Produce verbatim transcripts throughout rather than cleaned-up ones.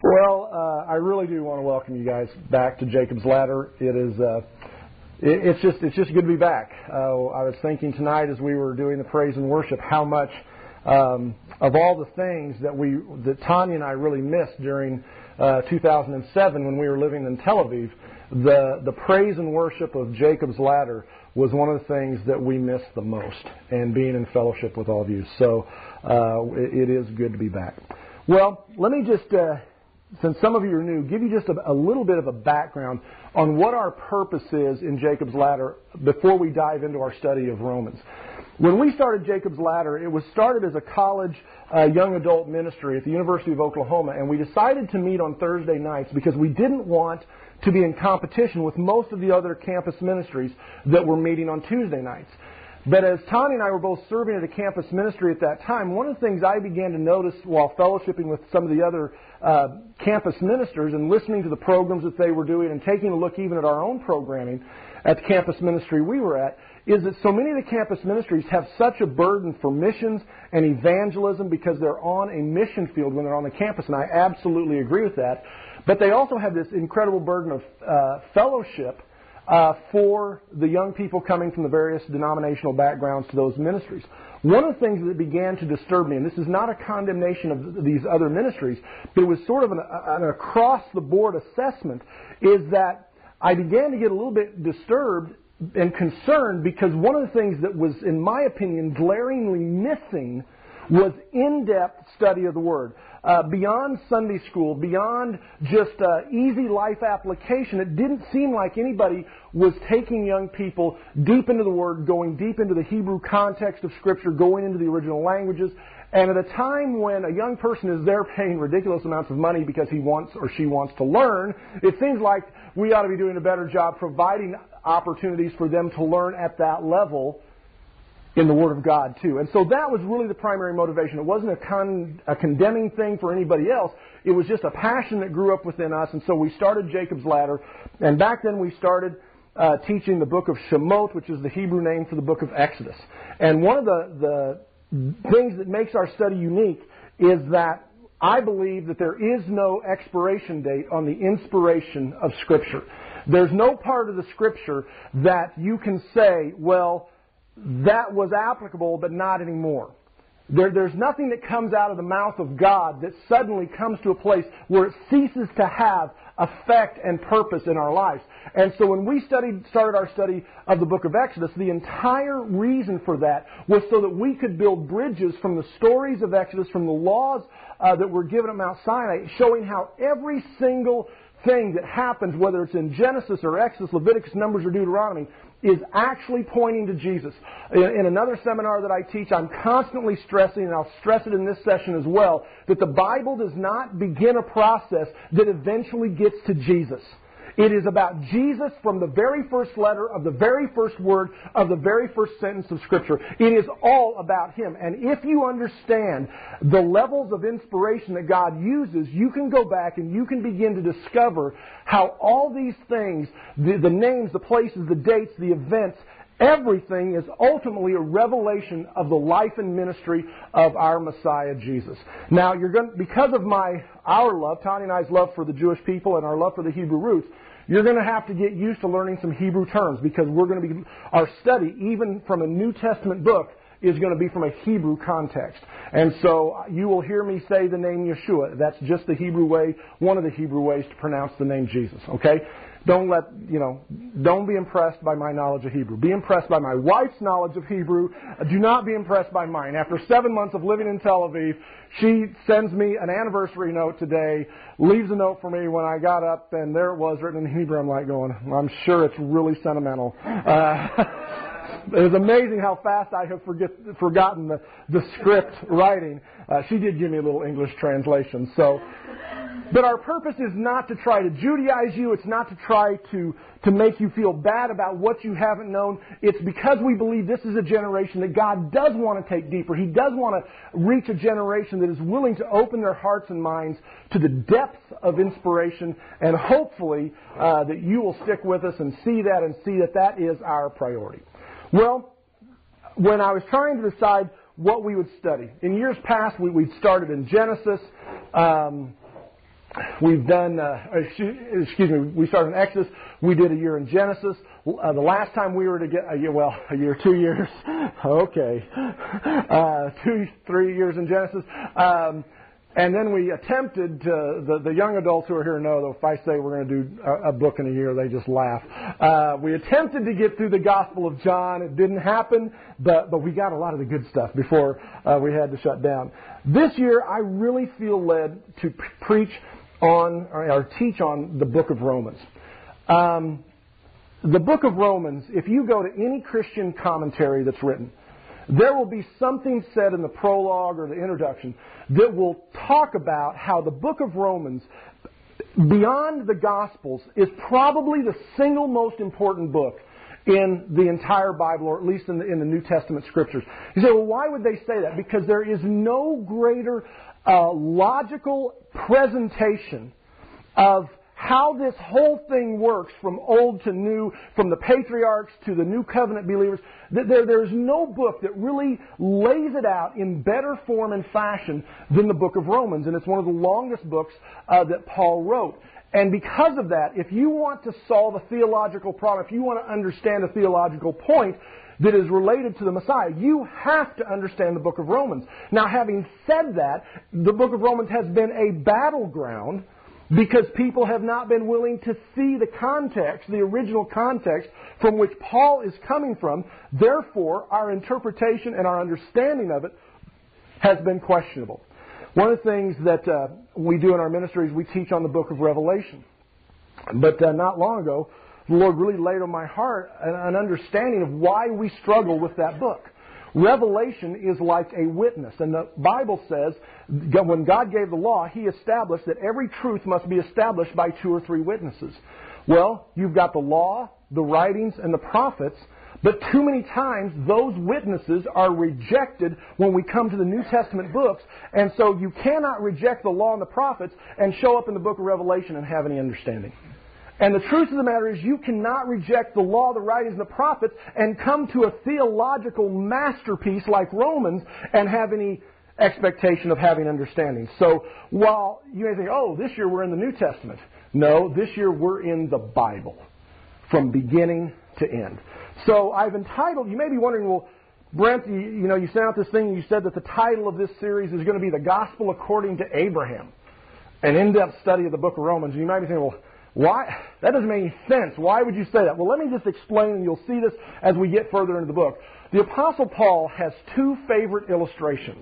Well, uh, I really do want to welcome you guys back to Jacob's Ladder. It is, uh, it, it's just, it's just good to be back. Uh, I was thinking tonight as we were doing the praise and worship how much um, of all the things that we, that Tanya and I really missed during uh, two thousand seven when we were living in Tel Aviv. The the praise and worship of Jacob's Ladder was one of the things that we missed the most, and being in fellowship with all of you. So uh, it, it is good to be back. Well, let me just. Uh, Since some of you are new, give you just a, a little bit of a background on what our purpose is in Jacob's Ladder before we dive into our study of Romans. When we started Jacob's Ladder, it was started as a college uh, young adult ministry at the University of Oklahoma, and we decided to meet on Thursday nights because we didn't want to be in competition with most of the other campus ministries that were meeting on Tuesday nights. But as Tanya and I were both serving at a campus ministry at that time, one of the things I began to notice while fellowshipping with some of the other uh, campus ministers and listening to the programs that they were doing and taking a look even at our own programming at the campus ministry we were at, is that so many of the campus ministries have such a burden for missions and evangelism because they're on a mission field when they're on the campus, and I absolutely agree with that. But they also have this incredible burden of uh, fellowship Uh, for the young people coming from the various denominational backgrounds to those ministries. One of the things that began to disturb me, and this is not a condemnation of these other ministries, but it was sort of an, an across-the-board assessment, is that I began to get a little bit disturbed and concerned because one of the things that was, in my opinion, glaringly missing was in-depth study of the Word. Uh, beyond Sunday school, beyond just uh, easy life application, it didn't seem like anybody was taking young people deep into the Word, going deep into the Hebrew context of Scripture, going into the original languages. And at a time when a young person is there paying ridiculous amounts of money because he wants or she wants to learn, it seems like we ought to be doing a better job providing opportunities for them to learn at that level in the Word of God, too. And so that was really the primary motivation. It wasn't a, con- a condemning thing for anybody else. It was just a passion that grew up within us. And so we started Jacob's Ladder. And back then we started uh, teaching the book of Shemot, which is the Hebrew name for the book of Exodus. And one of the, the things that makes our study unique is that I believe that there is no expiration date on the inspiration of Scripture. There's no part of the Scripture that you can say, well, that was applicable, but not anymore. There, there's nothing that comes out of the mouth of God that suddenly comes to a place where it ceases to have effect and purpose in our lives. And so when we studied, started our study of the book of Exodus, the entire reason for that was so that we could build bridges from the stories of Exodus, from the laws uh, that were given at Mount Sinai, showing how every single thing that happens, whether it's in Genesis or Exodus, Leviticus, Numbers, or Deuteronomy, is actually pointing to Jesus. In, in another seminar that I teach, I'm constantly stressing, and I'll stress it in this session as well, that the Bible does not begin a process that eventually gets to Jesus. It is about Jesus from the very first letter of the very first word of the very first sentence of Scripture. It is all about Him. And if you understand the levels of inspiration that God uses, you can go back and you can begin to discover how all these things, the, the names, the places, the dates, the events, everything is ultimately a revelation of the life and ministry of our Messiah, Jesus. Now, you're going to, because of my our love, Tanya and I's love for the Jewish people and our love for the Hebrew roots, you're going to have to get used to learning some Hebrew terms because we're going to be, our study, even from a New Testament book, is going to be from a Hebrew context. And so you will hear me say the name Yeshua. That's just the Hebrew way, one of the Hebrew ways to pronounce the name Jesus, okay? Don't let, you know, don't be impressed by my knowledge of Hebrew. Be impressed by my wife's knowledge of Hebrew. Do not be impressed by mine. After seven months of living in Tel Aviv, she sends me an anniversary note today, leaves a note for me when I got up, and there it was written in Hebrew. I'm like going, I'm sure it's really sentimental. Uh, It was amazing how fast I have forget, forgotten the, the script writing. Uh, she did give me a little English translation. So, but our purpose is not to try to Judaize you. It's not to try to, to make you feel bad about what you haven't known. It's because we believe this is a generation that God does want to take deeper. He does want to reach a generation that is willing to open their hearts and minds to the depths of inspiration. And hopefully uh, that you will stick with us and see that and see that that is our priority. Well, when I was trying to decide what we would study, in years past we, we'd started in Genesis. Um, we've done, uh, excuse, excuse me, we started in Exodus. We did a year in Genesis. Uh, the last time we were together, uh, well, a year, two years, okay, uh, two, three years in Genesis. Um, and then we attempted to, the, the young adults who are here know that if I say we're going to do a, a book in a year, they just laugh. Uh, we attempted to get through the Gospel of John. It didn't happen, but, but we got a lot of the good stuff before uh, we had to shut down. This year, I really feel led to p- preach on, or, or teach on the book of Romans. Um, the book of Romans, if you go to any Christian commentary that's written, there will be something said in the prologue or the introduction that will talk about how the book of Romans, beyond the Gospels, is probably the single most important book in the entire Bible, or at least in the, in the New Testament Scriptures. You say, well, why would they say that? Because there is no greater uh, logical presentation of how this whole thing works from old to new, from the patriarchs to the new covenant believers. There, there's no book that really lays it out in better form and fashion than the book of Romans. And it's one of the longest books uh, that Paul wrote. And because of that, if you want to solve a theological problem, if you want to understand a theological point that is related to the Messiah, you have to understand the book of Romans. Now, having said that, the book of Romans has been a battleground because people have not been willing to see the context, the original context from which Paul is coming from. Therefore, our interpretation and our understanding of it has been questionable. One of the things that uh, we do in our ministry is we teach on the book of Revelation. But uh, not long ago, the Lord really laid on my heart an, an understanding of why we struggle with that book. Revelation is like a witness. And the Bible says when God gave the law, He established that every truth must be established by two or three witnesses. Well, you've got the law, the writings, and the prophets, but too many times those witnesses are rejected when we come to the New Testament books, and so you cannot reject the law and the prophets and show up in the book of Revelation and have any understanding. And the truth of the matter is you cannot reject the law, the writings, and the prophets and come to a theological masterpiece like Romans and have any expectation of having understanding. So while you may think, oh, this year we're in the New Testament. No, this year we're in the Bible from beginning to end. So I've entitled, you may be wondering, well, Brent, you, you know, you sent out this thing and you said that the title of this series is going to be The Gospel According to Abraham, an in-depth study of the book of Romans. And you might be thinking, well, why? That doesn't make any sense. Why would you say that? Well, let me just explain, and you'll see this as we get further into the book. The Apostle Paul has two favorite illustrations,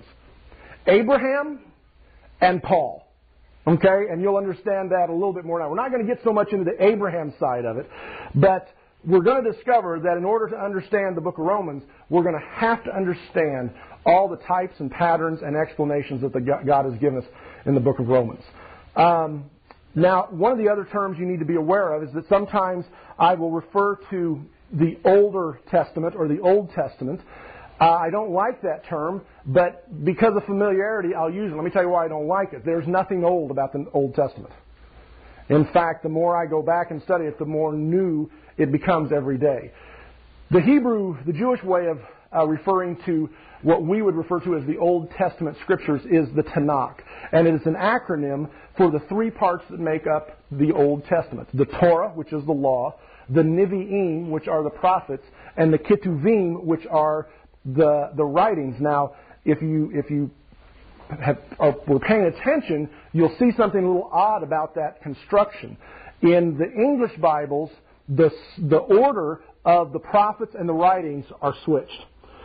Abraham and Paul. Okay? And you'll understand that a little bit more now. We're not going to get so much into the Abraham side of it, but we're going to discover that in order to understand the book of Romans, we're going to have to understand all the types and patterns and explanations that the God has given us in the book of Romans. Um, now, one of the other terms you need to be aware of is that sometimes I will refer to the Older Testament or the Old Testament. Uh, I don't like that term, but because of familiarity, I'll use it. Let me tell you why I don't like it. There's nothing old about the Old Testament. In fact, the more I go back and study it, the more new it becomes every day. The Hebrew, the Jewish way of uh, referring to what we would refer to as the Old Testament Scriptures is the Tanakh. And it is an acronym for the three parts that make up the Old Testament. The Torah, which is the law, the Nevi'im, which are the prophets, and the Ketuvim, which are the the writings. Now, if you if you have, are, were paying attention, you'll see something a little odd about that construction. In the English Bibles, the the order of the prophets and the writings are switched.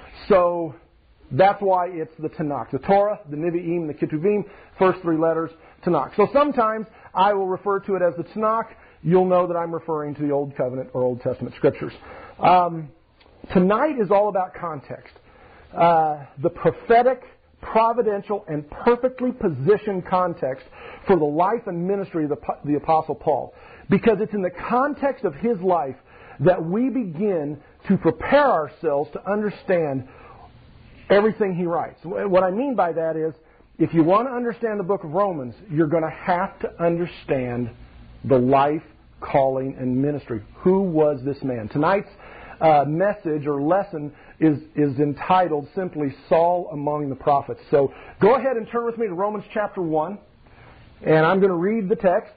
So that's why it's the Tanakh. The Torah, the Nevi'im, the Ketuvim, first three letters, Tanakh. So sometimes I will refer to it as the Tanakh. You'll know that I'm referring to the Old Covenant or Old Testament Scriptures. Um, tonight is all about context. Uh, the prophetic, providential, and perfectly positioned context for the life and ministry of the, the Apostle Paul. Because it's in the context of his life that we begin to prepare ourselves to understand everything he writes. What I mean by that is, if you want to understand the book of Romans, you're going to have to understand the life, calling, and ministry. Who was this man? Tonight's uh, message or lesson is, is entitled simply Saul Among the Prophets. So go ahead and turn with me to Romans chapter one. And I'm going to read the text.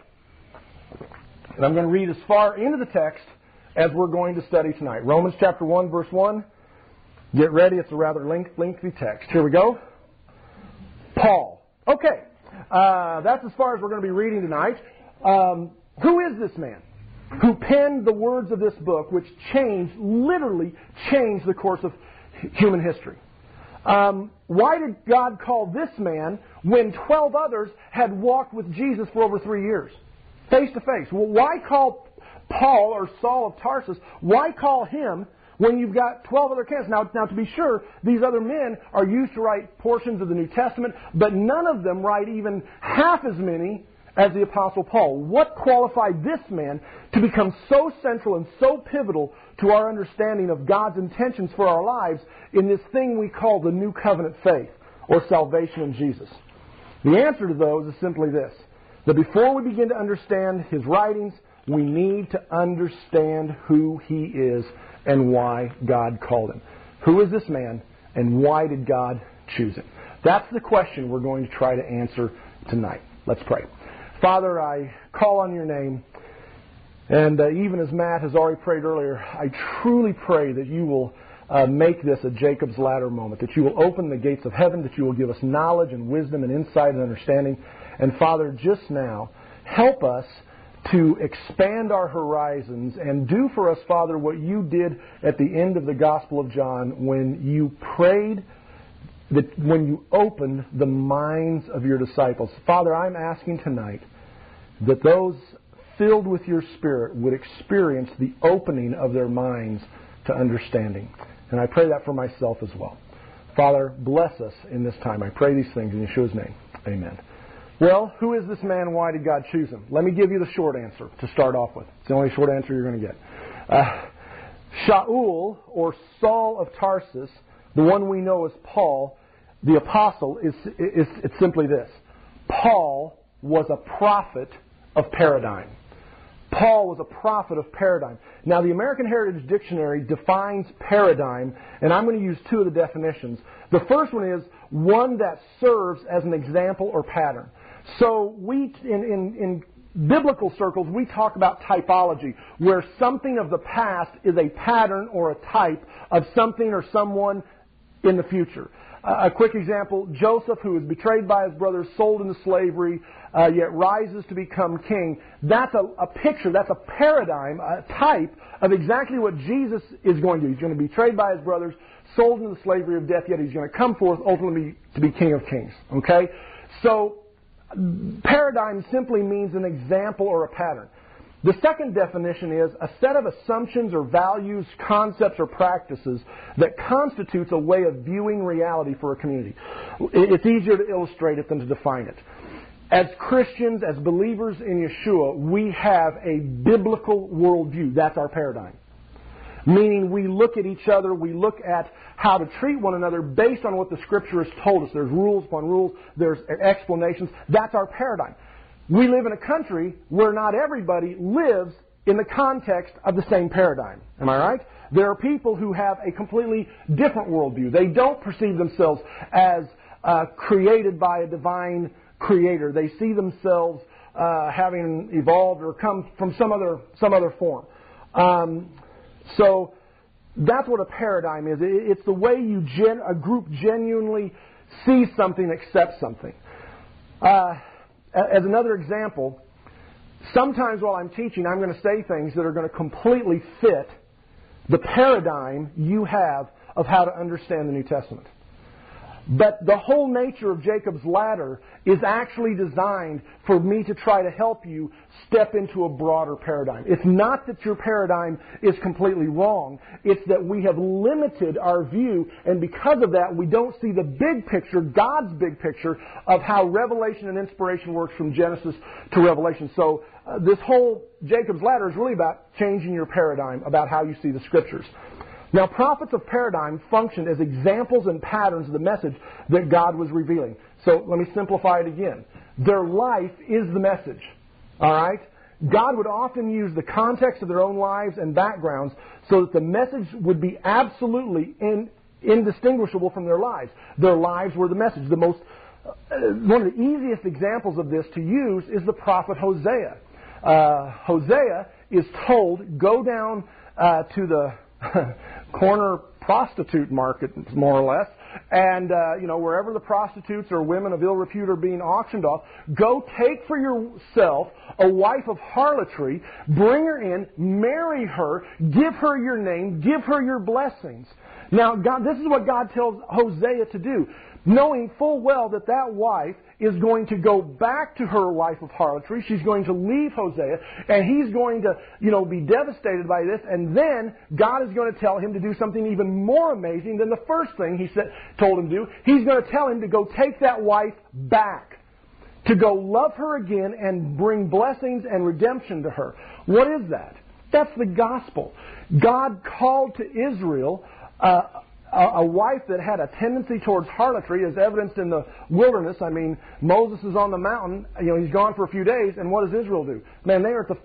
And I'm going to read as far into the text as we're going to study tonight. Romans chapter one, verse one. Get ready. It's a rather lengthy text. Here we go. Paul. Okay. Uh, that's as far as we're going to be reading tonight. Um, who is this man who penned the words of this book, which changed, literally changed the course of human history? Um, why did God call this man when twelve others had walked with Jesus for over three years, face to face? Well, why call Paul or Saul of Tarsus? Why call him when you've got twelve other candidates? Now, now, to be sure, these other men are used to write portions of the New Testament, but none of them write even half as many as the Apostle Paul. What qualified this man to become so central and so pivotal to our understanding of God's intentions for our lives in this thing we call the New Covenant faith, or salvation in Jesus? The answer to those is simply this: that before we begin to understand his writings, we need to understand who he is and why God called him. Who is this man, and why did God choose him? That's the question we're going to try to answer tonight. Let's pray. Father, I call on your name, and uh, even as Matt has already prayed earlier, I truly pray that you will uh, make this a Jacob's Ladder moment, that you will open the gates of heaven, that you will give us knowledge and wisdom and insight and understanding. And Father, just now, help us to expand our horizons and do for us, Father, what you did at the end of the Gospel of John when you prayed, that when you opened the minds of your disciples. Father, I'm asking tonight that those filled with your Spirit would experience the opening of their minds to understanding. And I pray that for myself as well. Father, bless us in this time. I pray these things in Yeshua's name. Amen. Well, who is this man? Why did God choose him? Let me give you the short answer to start off with. It's the only short answer you're going to get. Uh, Shaul, or Saul of Tarsus, the one we know as Paul, the apostle, is, is it's simply this: Paul was a prophet of paradigm. Paul was a prophet of paradigm. Now, the American Heritage Dictionary defines paradigm, and I'm going to use two of the definitions. The first one is one that serves as an example or pattern. So we, in, in, in biblical circles, we talk about typology, where something of the past is a pattern or a type of something or someone in the future. Uh, a quick example: Joseph, who was betrayed by his brothers, sold into slavery, uh, yet rises to become king. That's a, a picture, that's a paradigm, a type of exactly what Jesus is going to do. He's going to be betrayed by his brothers, sold into the slavery of death, yet he's going to come forth ultimately to be King of Kings. Okay? So, paradigm simply means an example or a pattern. The second definition is a set of assumptions or values, concepts or practices that constitutes a way of viewing reality for a community. It's easier to illustrate it than to define it. As Christians, as believers in Yeshua, we have a biblical worldview. That's our paradigm. Meaning we look at each other, we look at how to treat one another based on what the Scripture has told us. There's rules upon rules, there's explanations. That's our paradigm. We live in a country where not everybody lives in the context of the same paradigm. Am I right? There are people who have a completely different worldview. They don't perceive themselves as uh, created by a divine creator. They see themselves uh, having evolved or come from some other some other form. Um, so that's what a paradigm is. It's the way you gen- a group genuinely sees something, accepts something. Uh, as another example, sometimes while I'm teaching, I'm going to say things that are going to completely fit the paradigm you have of how to understand the New Testament. But the whole nature of Jacob's Ladder is actually designed for me to try to help you step into a broader paradigm. It's not that your paradigm is completely wrong. It's that we have limited our view, and because of that, we don't see the big picture, God's big picture, of how revelation and inspiration works from Genesis to Revelation. So uh, this whole Jacob's Ladder is really about changing your paradigm about how you see the Scriptures. Now, prophets of paradigm functioned as examples and patterns of the message that God was revealing. So let me simplify it again. Their life is the message. All right? God would often use the context of their own lives and backgrounds so that the message would be absolutely in, indistinguishable from their lives. Their lives were the message. The most one of the easiest examples of this to use is the prophet Hosea. Uh, Hosea is told, go down uh, to the corner prostitute market, more or less, and uh, you know, wherever the prostitutes or women of ill repute are being auctioned off, go take for yourself a wife of harlotry, bring her in, marry her, give her your name, give her your blessings. Now, God, this is what God tells Hosea to do, knowing full well that that wife is going to go back to her life of harlotry. She's going to leave Hosea, and he's going to, you know, be devastated by this. And then God is going to tell him to do something even more amazing than the first thing he said, told him to do. He's going to tell him to go take that wife back, to go love her again and bring blessings and redemption to her. What is that? That's the gospel. God called to Israel uh, a wife that had a tendency towards harlotry, as evidenced in the wilderness. I mean, Moses is on the mountain. You know, he's gone for a few days, and what does Israel do? Man, they are at the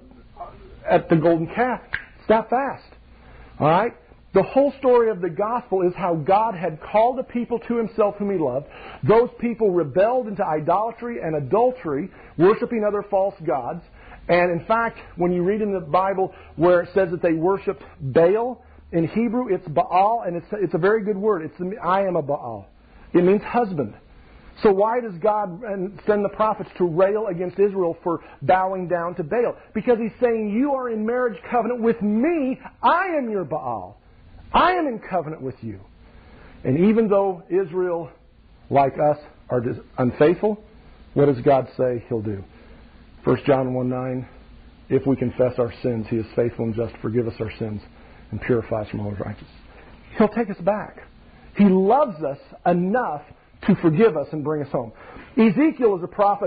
at the golden calf. It's that fast. All right? The whole story of the gospel is how God had called a people to himself whom he loved. Those people rebelled into idolatry and adultery, worshiping other false gods. And in fact, when you read in the Bible where it says that they worshipped Baal, in Hebrew, it's Baal, and it's, it's a very good word. It's the, I am a Baal. It means husband. So why does God send the prophets to rail against Israel for bowing down to Baal? Because he's saying, you are in marriage covenant with me. I am your Baal. I am in covenant with you. And even though Israel, like us, are unfaithful, what does God say he'll do? First John one nine, if we confess our sins, he is faithful and just to forgive us our sins and purify us from all unrighteousness. He'll take us back. He loves us enough to forgive us and bring us home. Ezekiel is a prophet.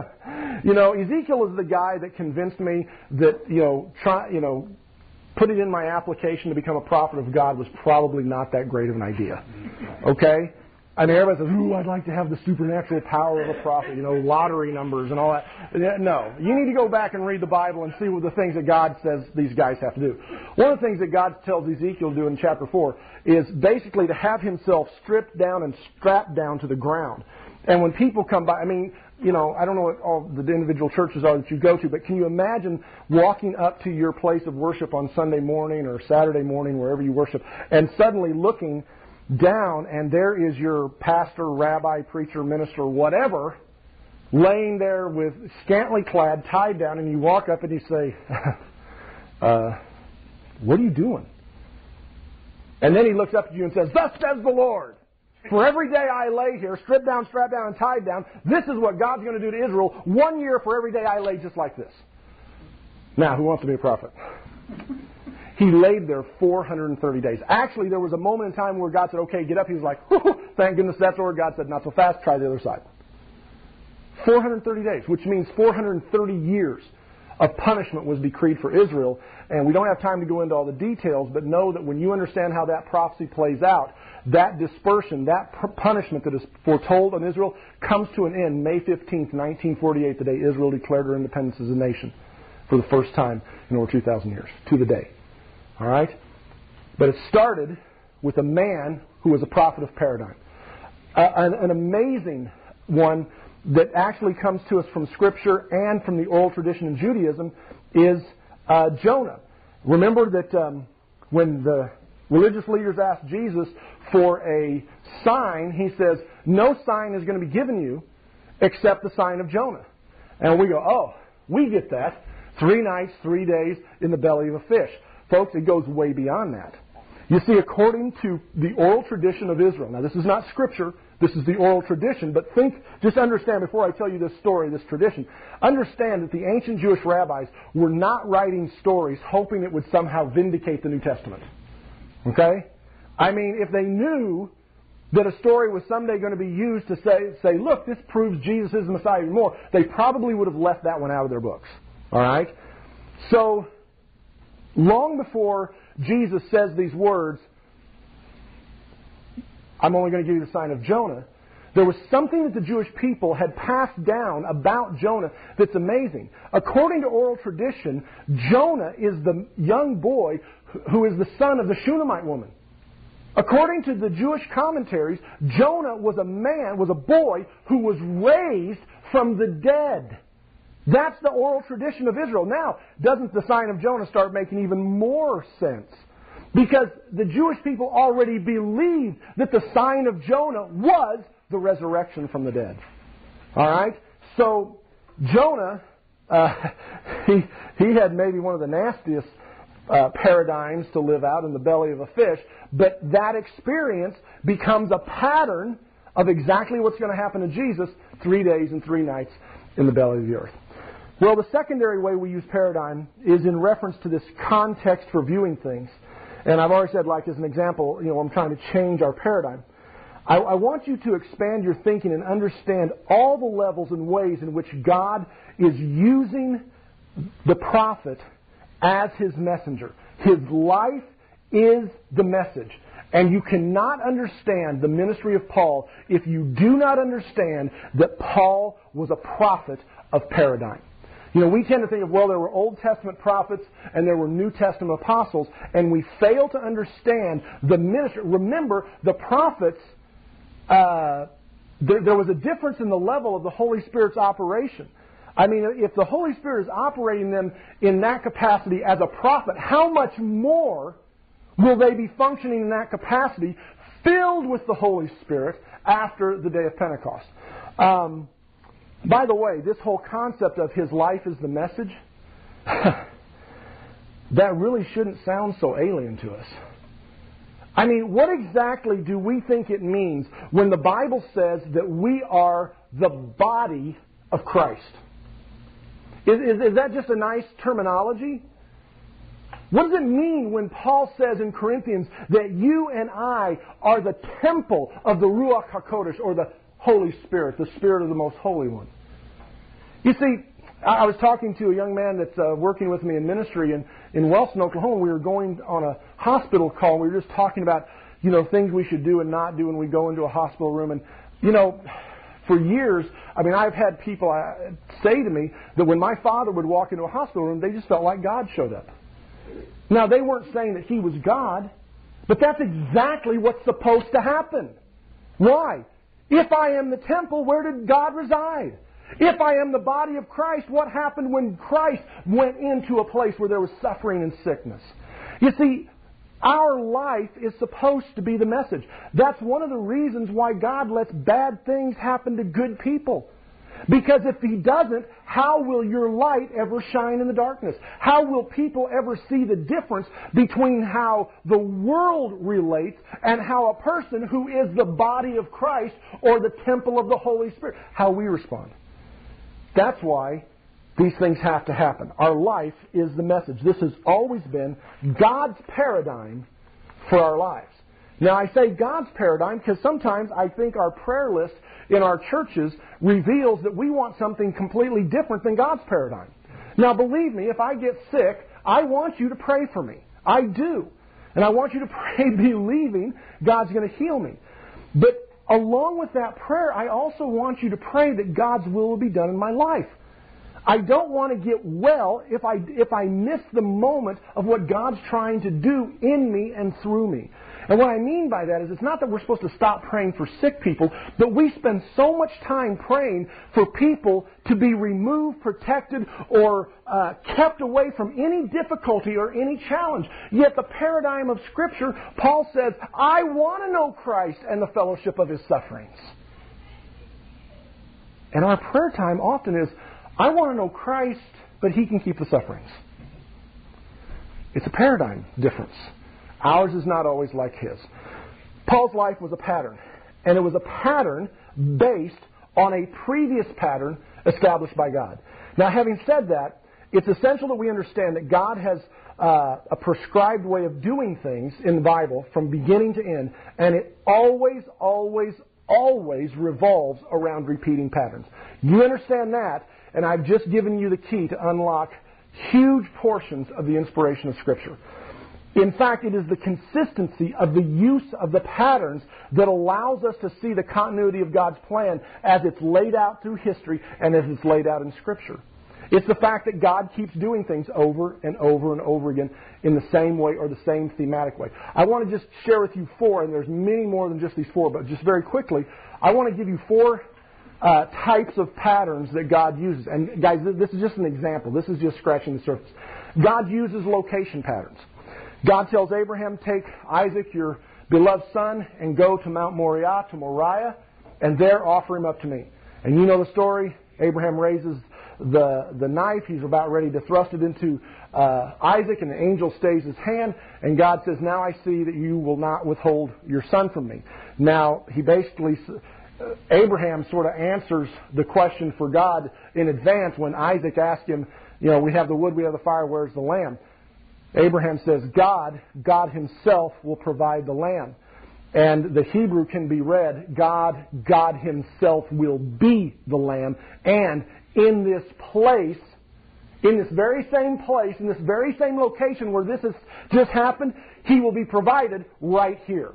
you know, Ezekiel is the guy that convinced me that, you know, try, you know, putting in my application to become a prophet of God was probably not that great of an idea. Okay? I mean, everybody says, ooh, I'd like to have the supernatural power of a prophet, you know, lottery numbers and all that. No. You need to go back and read the Bible and see what the things that God says these guys have to do. One of the things that God tells Ezekiel to do in chapter four is basically to have himself stripped down and strapped down to the ground. And when people come by, I mean, you know, I don't know what all the individual churches are that you go to, but can you imagine walking up to your place of worship on Sunday morning or Saturday morning, wherever you worship, and suddenly looking down, and there is your pastor, rabbi, preacher, minister, whatever, laying there with scantily clad, tied down, and you walk up and you say, uh, what are you doing? And then he looks up at you and says, thus says the Lord, for every day I lay here, stripped down, strapped down, and tied down, this is what God's going to do to Israel one year for every day I lay just like this. Now, who wants to be a prophet? He laid there four hundred thirty days. Actually, there was a moment in time where God said, okay, get up. He was like, thank goodness that's over. God said, not so fast, try the other side. four hundred thirty days, which means four hundred thirty years of punishment was decreed for Israel. And we don't have time to go into all the details, but know that when you understand how that prophecy plays out, that dispersion, that punishment that is foretold on Israel comes to an end May fifteenth, nineteen forty-eight, the day Israel declared her independence as a nation for the first time in over two thousand years, to the day. All right? But it started with a man who was a prophet of paradigm. Uh, an, an amazing one that actually comes to us from Scripture and from the oral tradition in Judaism is uh, Jonah. Remember that um, when the religious leaders asked Jesus for a sign, he says, no sign is going to be given you except the sign of Jonah. And we go, oh, we get that. Three nights, three days in the belly of a fish. Folks, it goes way beyond that. You see, according to the oral tradition of Israel, now this is not Scripture, this is the oral tradition, but think, just understand before I tell you this story, this tradition, understand that the ancient Jewish rabbis were not writing stories hoping it would somehow vindicate the New Testament. Okay? I mean, if they knew that a story was someday going to be used to say, say, look, this proves Jesus is the Messiah even more, they probably would have left that one out of their books. All right? So, long before Jesus says these words, I'm only going to give you the sign of Jonah, there was something that the Jewish people had passed down about Jonah that's amazing. According to oral tradition, Jonah is the young boy who is the son of the Shunammite woman. According to the Jewish commentaries, Jonah was a man, was a boy who was raised from the dead. That's the oral tradition of Israel. Now, doesn't the sign of Jonah start making even more sense? Because the Jewish people already believed that the sign of Jonah was the resurrection from the dead. All right? So, Jonah, uh, he, he had maybe one of the nastiest uh, paradigms to live out in the belly of a fish, but that experience becomes a pattern of exactly what's going to happen to Jesus three days and three nights in the belly of the earth. Well, the secondary way we use paradigm is in reference to this context for viewing things. And I've already said, like as an example, you know, I'm trying to change our paradigm. I, I want you to expand your thinking and understand all the levels and ways in which God is using the prophet as His messenger. His life is the message. And you cannot understand the ministry of Paul if you do not understand that Paul was a prophet of paradigm. You know, we tend to think of, well, there were Old Testament prophets and there were New Testament apostles, and we fail to understand the ministry. Remember, the prophets, uh, there, there was a difference in the level of the Holy Spirit's operation. I mean, if the Holy Spirit is operating them in that capacity as a prophet, how much more will they be functioning in that capacity, filled with the Holy Spirit after the day of Pentecost? Um, by the way, this whole concept of His life is the message, that really shouldn't sound so alien to us. I mean, what exactly do we think it means when the Bible says that we are the body of Christ? Is, is, is that just a nice terminology? What does it mean when Paul says in Corinthians that you and I are the temple of the Ruach HaKodesh, or the Holy Spirit, the Spirit of the Most Holy One? You see, I was talking to a young man that's uh, working with me in ministry in, in Wellston, Oklahoma. We were going on a hospital call. We were just talking about, you know, things we should do and not do when we go into a hospital room. And, you know, for years, I mean, I've had people say to me that when my father would walk into a hospital room, they just felt like God showed up. Now, they weren't saying that He was God, but that's exactly what's supposed to happen. Why? If I am the temple, where did God reside? If I am the body of Christ, what happened when Christ went into a place where there was suffering and sickness? You see, our life is supposed to be the message. That's one of the reasons why God lets bad things happen to good people. Because if He doesn't, how will your light ever shine in the darkness? How will people ever see the difference between how the world relates and how a person who is the body of Christ or the temple of the Holy Spirit, how we respond? That's why these things have to happen. Our life is the message. This has always been God's paradigm for our lives. Now, I say God's paradigm because sometimes I think our prayer list in our churches reveals that we want something completely different than God's paradigm. Now, believe me, if I get sick, I want you to pray for me. I do. And I want you to pray believing God's going to heal me. But along with that prayer, I also want you to pray that God's will will be done in my life. I don't want to get well if I, if I miss the moment of what God's trying to do in me and through me. And what I mean by that is it's not that we're supposed to stop praying for sick people, but we spend so much time praying for people to be removed, protected, or uh, kept away from any difficulty or any challenge. Yet the paradigm of Scripture, Paul says, I want to know Christ and the fellowship of His sufferings. And our prayer time often is, I want to know Christ, but He can keep the sufferings. It's a paradigm difference. Ours is not always like His. Paul's life was a pattern, and it was a pattern based on a previous pattern established by God. Now, having said that, it's essential that we understand that God has uh, a prescribed way of doing things in the Bible from beginning to end, and it always, always, always revolves around repeating patterns. You understand that, and I've just given you the key to unlock huge portions of the inspiration of Scripture. In fact, it is the consistency of the use of the patterns that allows us to see the continuity of God's plan as it's laid out through history and as it's laid out in Scripture. It's the fact that God keeps doing things over and over and over again in the same way or the same thematic way. I want to just share with you four, and there's many more than just these four, but just very quickly, I want to give you four uh, types of patterns that God uses. And guys, this is just an example. This is just scratching the surface. God uses location patterns. God tells Abraham, take Isaac, your beloved son, and go to Mount Moriah, to Moriah, and there offer him up to me. And you know the story. Abraham raises the the knife. He's about ready to thrust it into uh, Isaac, and the angel stays his hand. And God says, now I see that you will not withhold your son from me. Now, he basically, uh, Abraham sort of answers the question for God in advance when Isaac asked him, you know, we have the wood, we have the fire, where's the lamb? Abraham says, God, God himself will provide the lamb. And the Hebrew can be read, God, God himself will be the lamb. And in this place, in this very same place, in this very same location where this has just happened, he will be provided right here.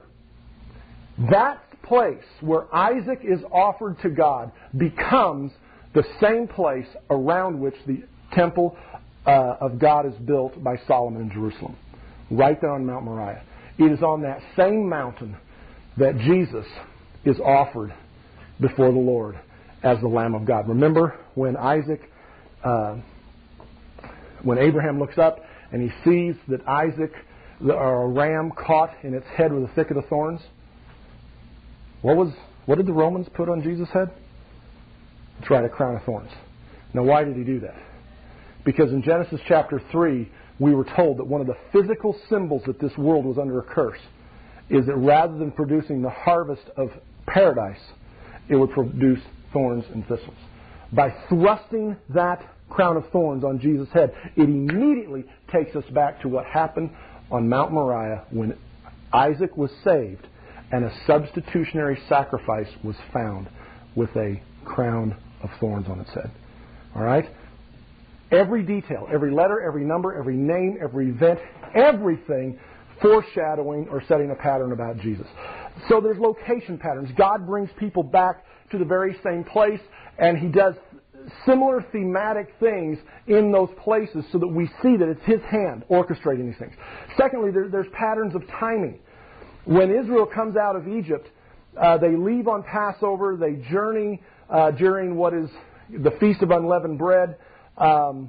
That place where Isaac is offered to God becomes the same place around which the temple uh, of God is built by Solomon in Jerusalem. Right there on Mount Moriah. It is on that same mountain that Jesus is offered before the Lord as the Lamb of God. Remember when Isaac, uh, when Abraham looks up and he sees that Isaac, the, or a ram caught in its head with a thicket of thorns? What was, what did the Romans put on Jesus' head? That's right, a crown of thorns. Now why did he do that? Because in Genesis chapter three, we were told that one of the physical symbols that this world was under a curse is that rather than producing the harvest of paradise, it would produce thorns and thistles. By thrusting that crown of thorns on Jesus' head, it immediately takes us back to what happened on Mount Moriah when Isaac was saved and a substitutionary sacrifice was found with a crown of thorns on its head. All right? Every detail, every letter, every number, every name, every event, everything foreshadowing or setting a pattern about Jesus. So there's location patterns. God brings people back to the very same place, and He does similar thematic things in those places so that we see that it's His hand orchestrating these things. Secondly, there, there's patterns of timing. When Israel comes out of Egypt, uh, they leave on Passover, they journey uh, during what is the Feast of Unleavened Bread. Um,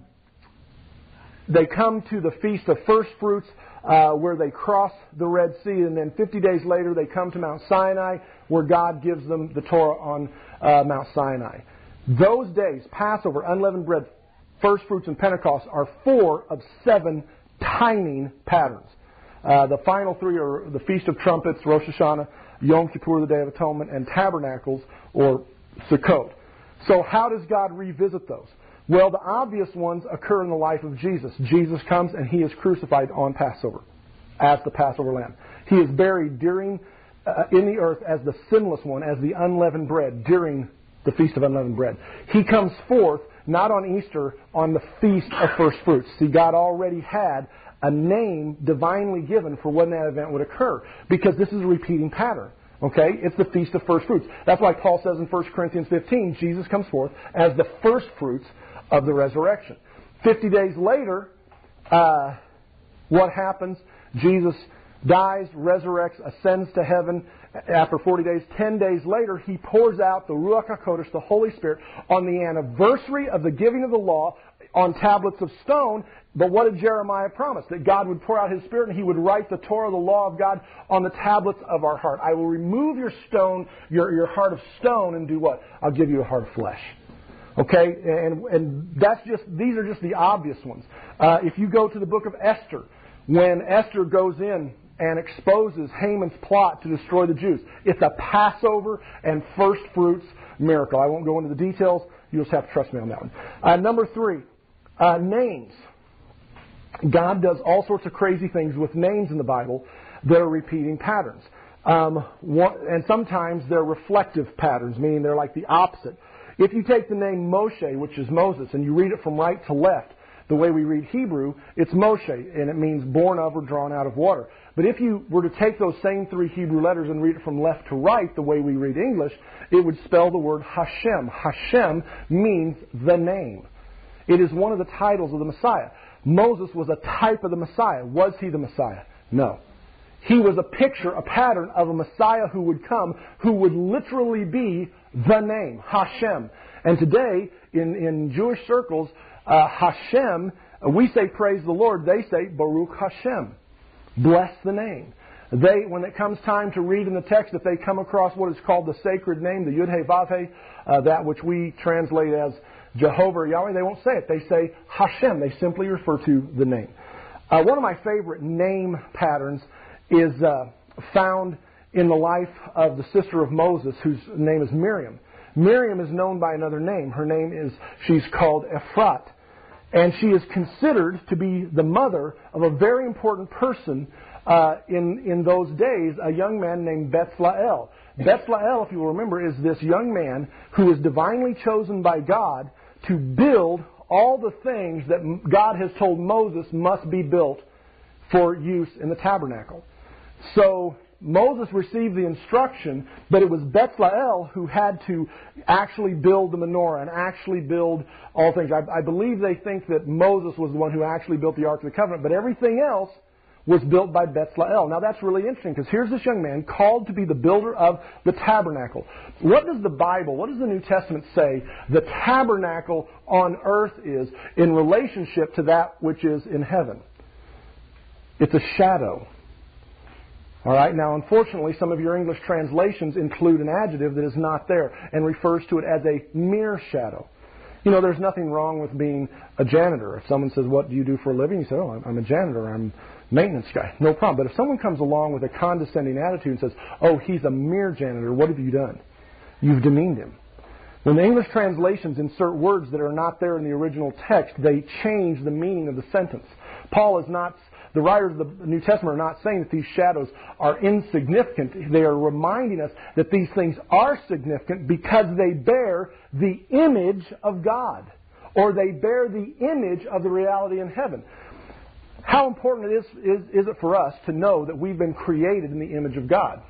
they come to the Feast of First Fruits, uh, where they cross the Red Sea, and then fifty days later they come to Mount Sinai, where God gives them the Torah on uh, Mount Sinai. Those days, Passover, Unleavened Bread, First Fruits, and Pentecost, are four of seven timing patterns. Uh, the final three are the Feast of Trumpets, Rosh Hashanah, Yom Kippur, the Day of Atonement, and Tabernacles, or Sukkot. So how does God revisit those? Well, the obvious ones occur in the life of Jesus. Jesus comes and He is crucified on Passover as the Passover lamb. He is buried during uh, in the earth as the sinless one, as the unleavened bread during the Feast of Unleavened Bread. He comes forth not on Easter, on the Feast of First Fruits. See, God already had a name divinely given for when that event would occur, because this is a repeating pattern. Okay? It's the Feast of First Fruits. That's why Paul says in First Corinthians fifteen, Jesus comes forth as the first fruits of the resurrection. Fifty days later, uh, what happens? Jesus dies, resurrects, ascends to heaven after forty days. Ten days later, He pours out the Ruach HaKodesh, the Holy Spirit, on the anniversary of the giving of the law on tablets of stone. But what did Jeremiah promise? That God would pour out His Spirit and He would write the Torah, the law of God, on the tablets of our heart. I will remove your stone, your, your heart of stone, and do what? I'll give you a heart of flesh. Okay, and and that's just these are just the obvious ones. Uh, if you go to the book of Esther, when Esther goes in and exposes Haman's plot to destroy the Jews, it's a Passover and first fruits miracle. I won't go into the details. You'll just have to trust me on that one. Uh, number three, uh, names. God does all sorts of crazy things with names in the Bible that are repeating patterns. Um, one, and sometimes they're reflective patterns, meaning they're like the opposite. If you take the name Moshe, which is Moses, and you read it from right to left, the way we read Hebrew, it's Moshe, and it means born of or drawn out of water. But if you were to take those same three Hebrew letters and read it from left to right, the way we read English, it would spell the word Hashem. Hashem means the name. It is one of the titles of the Messiah. Moses was a type of the Messiah. Was he the Messiah? No. He was a picture, a pattern of a Messiah who would come, who would literally be the name, Hashem. And today, in, in Jewish circles, uh, Hashem, uh, we say praise the Lord, they say Baruch Hashem. Bless the name. They, when it comes time to read in the text, if they come across what is called the sacred name, the Yud-He Vav-He, uh, that which we translate as Jehovah or Yahweh, they won't say it. They say Hashem. They simply refer to the name. Uh, one of my favorite name patterns is uh, found in the life of the sister of Moses, whose name is Miriam. Miriam is known by another name. Her name is, she's called Ephrat. And she is considered to be the mother of a very important person uh, in, in those days, a young man named Bezalel. Bezalel, if you will remember, is this young man who is divinely chosen by God to build all the things that God has told Moses must be built for use in the tabernacle. So Moses received the instruction, but it was Bezalel who had to actually build the menorah and actually build all things. I, I believe they think that Moses was the one who actually built the Ark of the Covenant, but everything else was built by Bezalel. Now that's really interesting because here's this young man called to be the builder of the tabernacle. What does the Bible, what does the New Testament say the tabernacle on earth is in relationship to that which is in heaven? It's a shadow. All right. Now, unfortunately, some of your English translations include an adjective that is not there and refers to it as a mere shadow. You know, there's nothing wrong with being a janitor. If someone says, "What do you do for a living?" You say, "Oh, I'm a janitor. I'm a maintenance guy." No problem. But if someone comes along with a condescending attitude and says, "Oh, he's a mere janitor," what have you done? You've demeaned him. When the English translations insert words that are not there in the original text, they change the meaning of the sentence. Paul is not. The writers of the New Testament are not saying that these shadows are insignificant. They are reminding us that these things are significant because they bear the image of God, or they bear the image of the reality in heaven. How important it is, is, is it for us to know that we've been created in the image of God?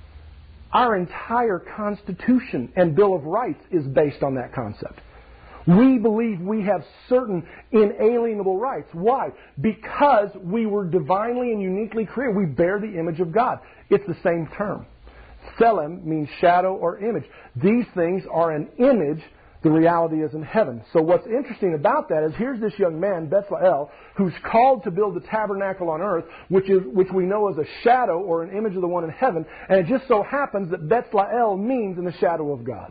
Our entire Constitution and Bill of Rights is based on that concept. We believe we have certain inalienable rights. Why? Because we were divinely and uniquely created. We bear the image of God. It's the same term. Tselem means shadow or image. These things are an image. The reality is in heaven. So what's interesting about that is here's this young man, Bezalel, who's called to build the tabernacle on earth, which is which we know as a shadow or an image of the one in heaven. And it just so happens that Bezalel means in the shadow of God.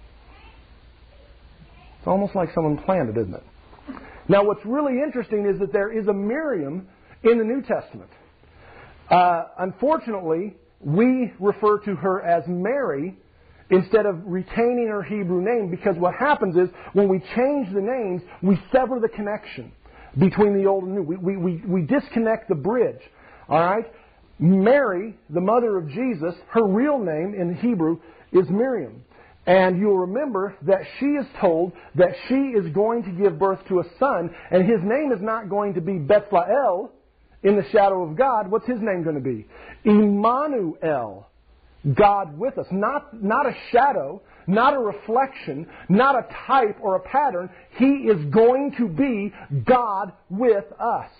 It's almost like someone planned it, isn't it? Now, what's really interesting is that there is a Miriam in the New Testament. Uh, unfortunately, we refer to her as Mary instead of retaining her Hebrew name, because what happens is when we change the names, we sever the connection between the old and new. We, we, we, we disconnect the bridge. All right? Mary, the mother of Jesus, her real name in Hebrew is Miriam. And you'll remember that she is told that she is going to give birth to a son, and his name is not going to be Bezalel in the shadow of God. What's his name going to be? Emmanuel, God with us. Not, not a shadow, not a reflection, not a type or a pattern. He is going to be God with us.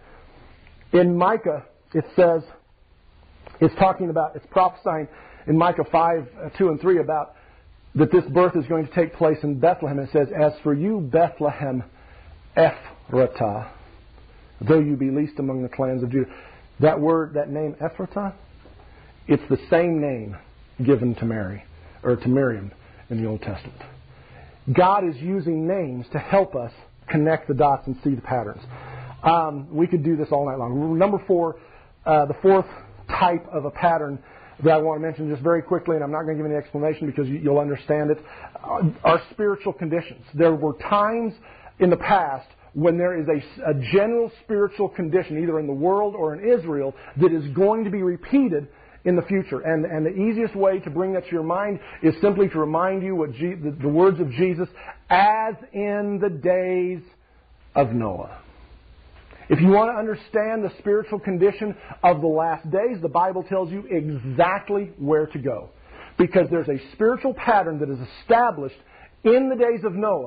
In Micah, it says, it's talking about, it's prophesying in Micah five, two and three about that this birth is going to take place in Bethlehem. It says, "As for you, Bethlehem Ephratah, though you be least among the clans of Judah." That word, that name Ephratah, it's the same name given to Mary, or to Miriam in the Old Testament. God is using names to help us connect the dots and see the patterns. Um, we could do this all night long. Number four, uh, the fourth type of a pattern that I want to mention just very quickly, and I'm not going to give any explanation because you'll understand it, are spiritual conditions. There were times in the past when there is a, a general spiritual condition, either in the world or in Israel, that is going to be repeated in the future. And, and the easiest way to bring that to your mind is simply to remind you what G, the, the words of Jesus, as in the days of Noah. If you want to understand the spiritual condition of the last days, the Bible tells you exactly where to go. Because there's a spiritual pattern that is established in the days of Noah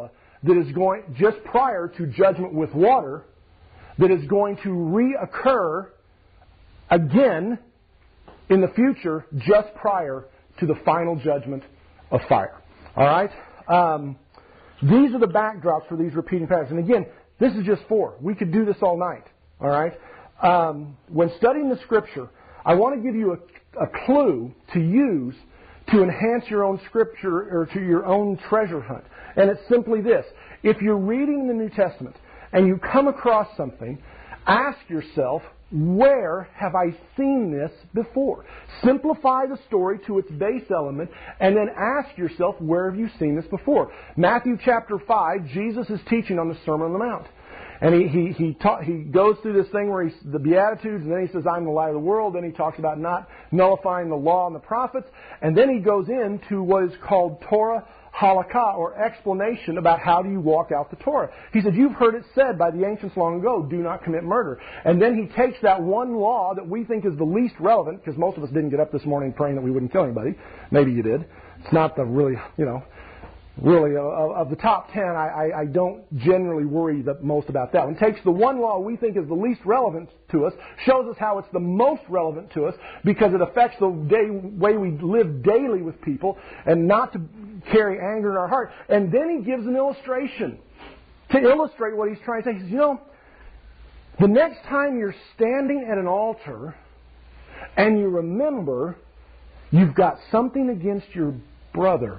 that is going, just prior to judgment with water, that is going to reoccur again in the future just prior to the final judgment of fire. All right? Um, these are the backdrops for these repeating patterns. And again, this is just four. We could do this all night. All right? Um, when studying the Scripture, I want to give you a, a clue to use to enhance your own Scripture or to your own treasure hunt. And it's simply this. If you're reading the New Testament and you come across something, ask yourself, where have I seen this before? Simplify the story to its base element and then ask yourself, where have you seen this before? Matthew chapter five, Jesus is teaching on the Sermon on the Mount. And he he he, ta- he goes through this thing where he's the Beatitudes, and then he says, I'm the light of the world. Then he talks about not nullifying the law and the prophets. And then he goes into what is called Torah halakha, or explanation about how do you walk out the Torah. He said, you've heard it said by the ancients long ago, do not commit murder. And then he takes that one law that we think is the least relevant, because most of us didn't get up this morning praying that we wouldn't kill anybody. Maybe you did. It's not the really, you know, really, of, of the top ten, I, I, I don't generally worry the most about that one. Takes the one law we think is the least relevant to us, shows us how it's the most relevant to us, because it affects the day, way we live daily with people, and not to carry anger in our heart. And then he gives an illustration to illustrate what he's trying to say. He says, you know, the next time you're standing at an altar and you remember you've got something against your brother,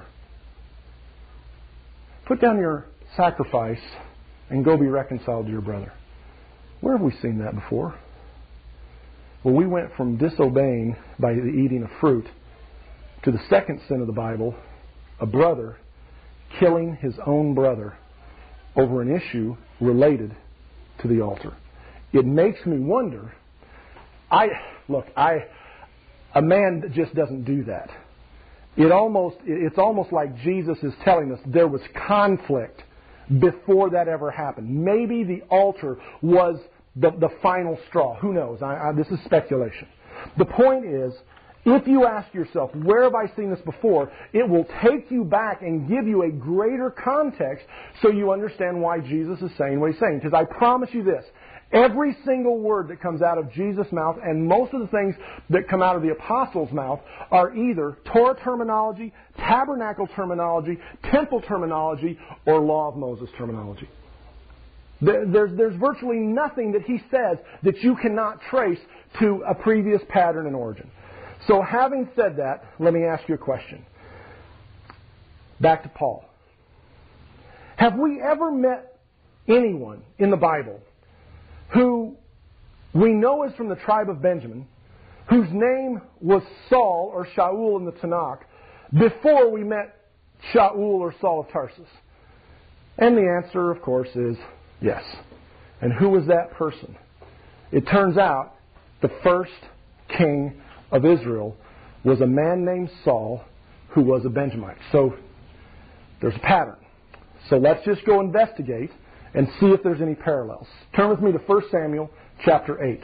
put down your sacrifice and go be reconciled to your brother. Where have we seen that before? Well, we went from disobeying by the eating of fruit to the second sin of the Bible, a brother killing his own brother over an issue related to the altar. It makes me wonder, I look, I a man just doesn't do that. It almost, it's almost like Jesus is telling us there was conflict before that ever happened. Maybe the altar was the, the final straw. Who knows? I, I, this is speculation. The point is, if you ask yourself, where have I seen this before, it will take you back and give you a greater context so you understand why Jesus is saying what he's saying. Because I promise you this, every single word that comes out of Jesus' mouth and most of the things that come out of the apostles' mouth are either Torah terminology, tabernacle terminology, temple terminology, or law of Moses terminology. There's, there's virtually nothing that he says that you cannot trace to a previous pattern and origin. So having said that, let me ask you a question. Back to Paul. Have we ever met anyone in the Bible who we know is from the tribe of Benjamin, whose name was Saul or Shaul in the Tanakh, before we met Shaul or Saul of Tarsus? And the answer, of course, is yes. And who was that person? It turns out the first king of Israel was a man named Saul, who was a Benjamite. So there's a pattern. So let's just go investigate and see if there's any parallels. Turn with me to First Samuel chapter eight.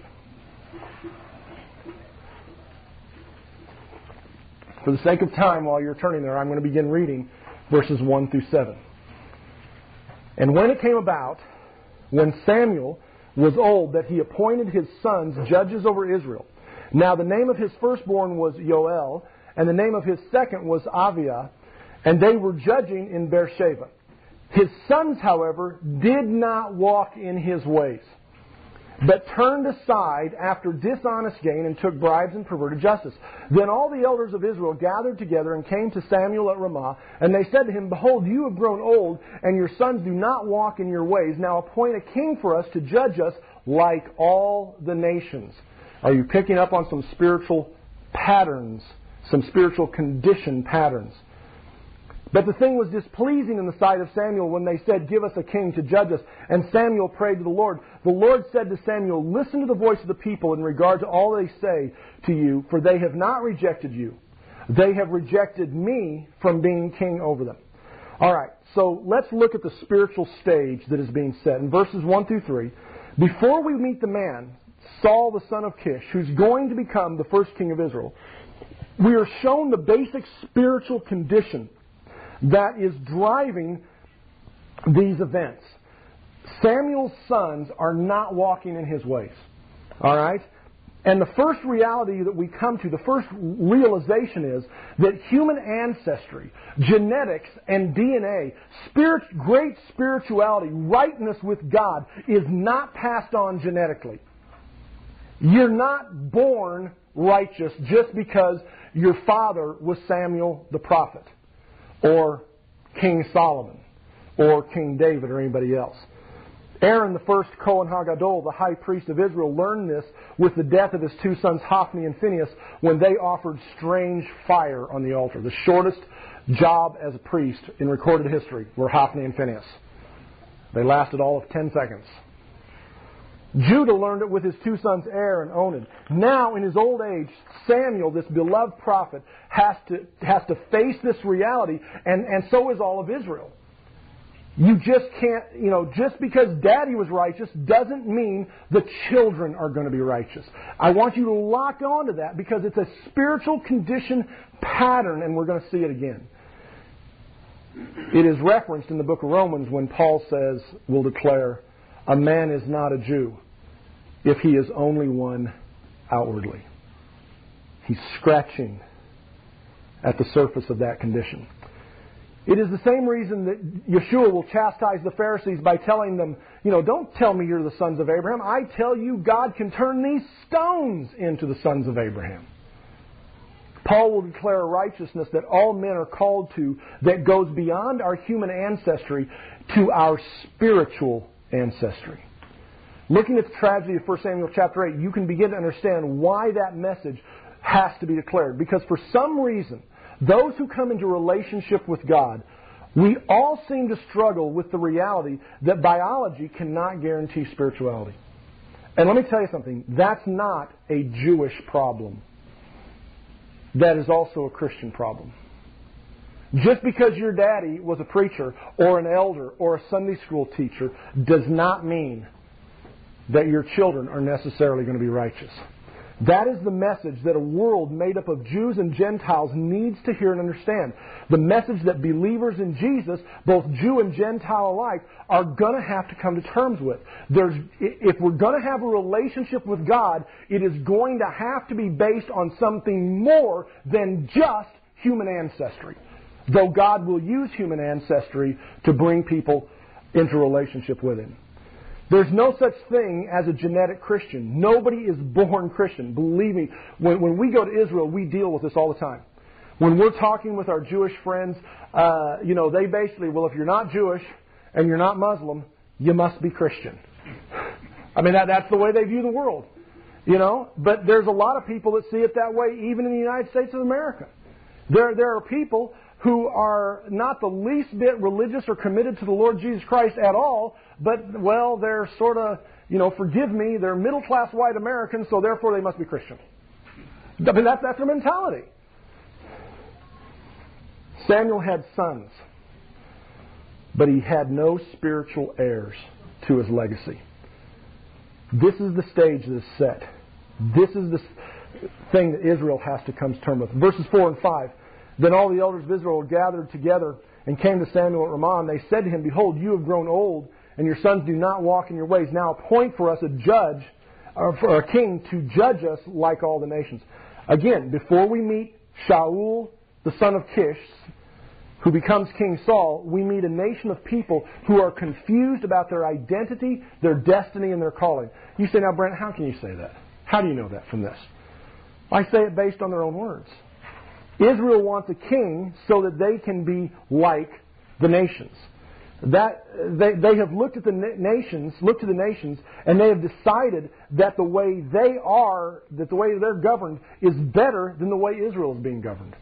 For the sake of time, while you're turning there, I'm going to begin reading verses one through seven. And when it came about, when Samuel was old, that he appointed his sons judges over Israel. Now the name of his firstborn was Yoel, and the name of his second was Aviah, and they were judging in Beersheba. His sons, however, did not walk in his ways, but turned aside after dishonest gain and took bribes and perverted justice. Then all the elders of Israel gathered together and came to Samuel at Ramah, and they said to him, Behold, you have grown old, and your sons do not walk in your ways. Now appoint a king for us to judge us like all the nations. Are you picking up on some spiritual patterns, some spiritual condition patterns? But the thing was displeasing in the sight of Samuel when they said, Give us a king to judge us. And Samuel prayed to the Lord. The Lord said to Samuel, Listen to the voice of the people in regard to all they say to you, for they have not rejected you. They have rejected me from being king over them. All right, so let's look at the spiritual stage that is being set. In verses one through three, before we meet the man, Saul the son of Kish, who's going to become the first king of Israel, we are shown the basic spiritual condition that is driving these events. Samuel's sons are not walking in his ways. All right? And the first reality that we come to, the first realization is that human ancestry, genetics, and D N A, spirit, great spirituality, rightness with God, is not passed on genetically. You're not born righteous just because your father was Samuel the prophet, or King Solomon, or King David, or anybody else. Aaron, the first Kohen HaGadol, the high priest of Israel, learned this with the death of his two sons Hophni and Phinehas when they offered strange fire on the altar. The shortest job as a priest in recorded history were Hophni and Phinehas. They lasted all of ten seconds. Judah learned it with his two sons Er and Onan. Now, in his old age, Samuel, this beloved prophet, has to, has to face this reality, and, and so is all of Israel. You just can't, you know, just because daddy was righteous doesn't mean the children are going to be righteous. I want you to lock on to that because it's a spiritual condition pattern, and we're going to see it again. It is referenced in the book of Romans when Paul says, will declare, a man is not a Jew if he is only one outwardly. He's scratching at the surface of that condition. It is the same reason that Yeshua will chastise the Pharisees by telling them, you know, don't tell me you're the sons of Abraham. I tell you God can turn these stones into the sons of Abraham. Paul will declare a righteousness that all men are called to that goes beyond our human ancestry to our spiritual ancestry. Looking at the tragedy of First Samuel chapter eight, you can begin to understand why that message has to be declared. Because for some reason, those who come into relationship with God, we all seem to struggle with the reality that biology cannot guarantee spirituality. And let me tell you something, that's not a Jewish problem. That is also a Christian problem. Just because your daddy was a preacher or an elder or a Sunday school teacher does not mean that your children are necessarily going to be righteous. That is the message that a world made up of Jews and Gentiles needs to hear and understand. The message that believers in Jesus, both Jew and Gentile alike, are going to have to come to terms with. There's, if we're going to have a relationship with God, it is going to have to be based on something more than just human ancestry. Though God will use human ancestry to bring people into relationship with Him. There's no such thing as a genetic Christian. Nobody is born Christian. Believe me, when, when we go to Israel, we deal with this all the time. When we're talking with our Jewish friends, uh, you know, they basically, well, if you're not Jewish and you're not Muslim, you must be Christian. I mean, that, that's the way they view the world. You know, but there's a lot of people that see it that way even in the United States of America. There, there are people who are not the least bit religious or committed to the Lord Jesus Christ at all, but, well, they're sort of, you know, forgive me, they're middle-class white Americans, so therefore they must be Christian. I mean, that's, that's their mentality. Samuel had sons, but he had no spiritual heirs to his legacy. This is the stage that is set. This is the thing that Israel has to come to terms with. Verses four and five. Then all the elders of Israel gathered together and came to Samuel at Ramah, and they said to him, behold, you have grown old, and your sons do not walk in your ways. Now appoint for us a judge, or for a king, to judge us like all the nations. Again, before we meet Shaul, the son of Kish, who becomes King Saul, we meet a nation of people who are confused about their identity, their destiny, and their calling. You say, now Brent, how can you say that? How do you know that from this? I say it based on their own words. Israel wants a king so that they can be like the nations. That they, they have looked at the nations, looked to the nations, and they have decided that the way they are, that the way they're governed, is better than the way Israel is being governed.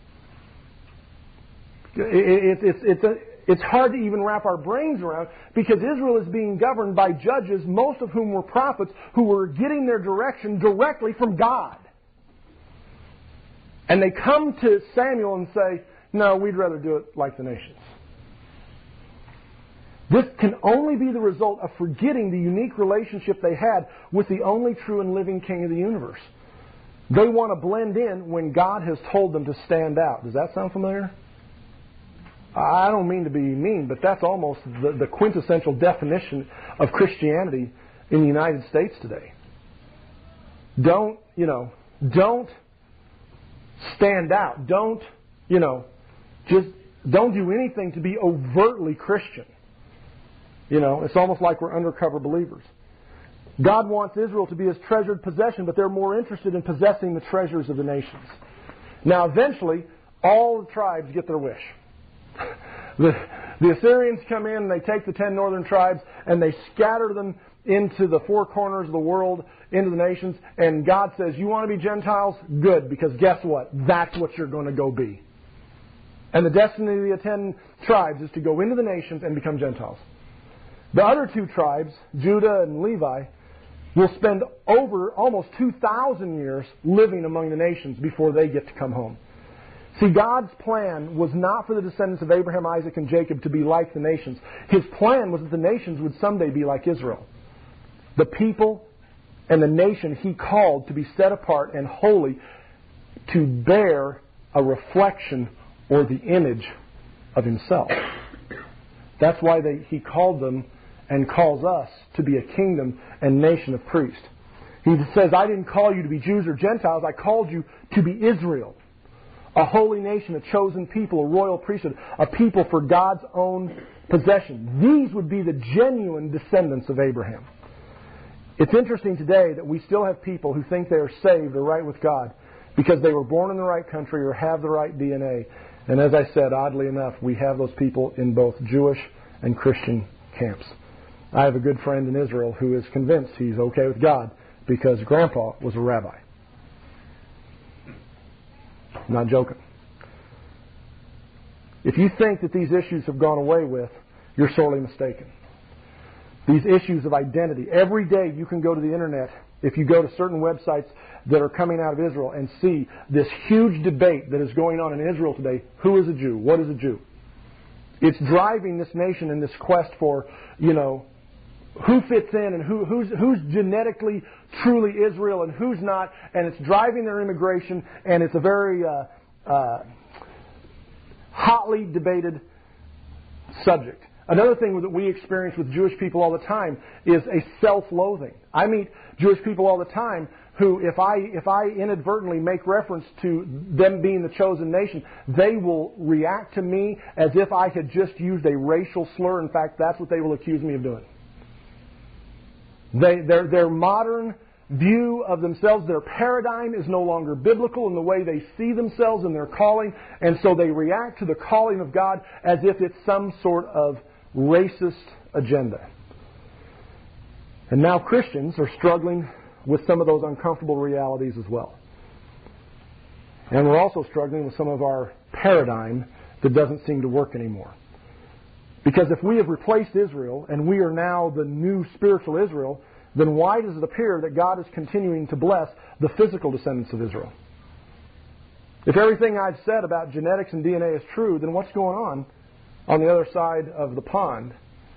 It, it, it's it's a, it's hard to even wrap our brains around because Israel is being governed by judges, most of whom were prophets, who were getting their direction directly from God. And they come to Samuel and say, no, we'd rather do it like the nations. This can only be the result of forgetting the unique relationship they had with the only true and living King of the universe. They want to blend in when God has told them to stand out. Does that sound familiar? I don't mean to be mean, but that's almost the, the quintessential definition of Christianity in the United States today. Don't, you know, don't stand out. Don't, you know, just don't do anything to be overtly Christian. You know, it's almost like we're undercover believers. God wants Israel to be His treasured possession, but they're more interested in possessing the treasures of the nations. Now, eventually, all the tribes get their wish. The, the Assyrians come in and they take the ten northern tribes and they scatter them into the four corners of the world, into the nations, and God says, you want to be Gentiles? Good, because guess what? That's what you're going to go be. And the destiny of the ten tribes is to go into the nations and become Gentiles. The other two tribes, Judah and Levi, will spend over almost two thousand years living among the nations before they get to come home. See, God's plan was not for the descendants of Abraham, Isaac, and Jacob to be like the nations. His plan was that the nations would someday be like Israel. The people and the nation He called to be set apart and holy, to bear a reflection or the image of Himself. That's why they, He called them and calls us to be a kingdom and nation of priests. He says, I didn't call you to be Jews or Gentiles. I called you to be Israel, a holy nation, a chosen people, a royal priesthood, a people for God's own possession. These would be the genuine descendants of Abraham. It's interesting today that we still have people who think they are saved or right with God because they were born in the right country or have the right D N A. And as I said, oddly enough, we have those people in both Jewish and Christian camps. I have a good friend in Israel who is convinced he's okay with God because Grandpa was a rabbi. I'm not joking. If you think that these issues have gone away with, you're sorely mistaken. These issues of identity. Every day you can go to the internet, if you go to certain websites that are coming out of Israel, and see this huge debate that is going on in Israel today. Who is a Jew? What is a Jew? It's driving this nation in this quest for, you know, who fits in and who, who's, who's genetically truly Israel and who's not. And it's driving their immigration, and it's a very uh, uh, hotly debated subject. Another thing that we experience with Jewish people all the time is a self-loathing. I meet Jewish people all the time who, if I if I inadvertently make reference to them being the chosen nation, they will react to me as if I had just used a racial slur. In fact, that's what they will accuse me of doing. They, their, their modern view of themselves, their paradigm is no longer biblical in the way they see themselves and their calling, and so they react to the calling of God as if it's some sort of racist agenda. And now Christians are struggling with some of those uncomfortable realities as well. And we're also struggling with some of our paradigm that doesn't seem to work anymore. Because if we have replaced Israel and we are now the new spiritual Israel, then why does it appear that God is continuing to bless the physical descendants of Israel? If everything I've said about genetics and D N A is true, then what's going on on the other side of the pond?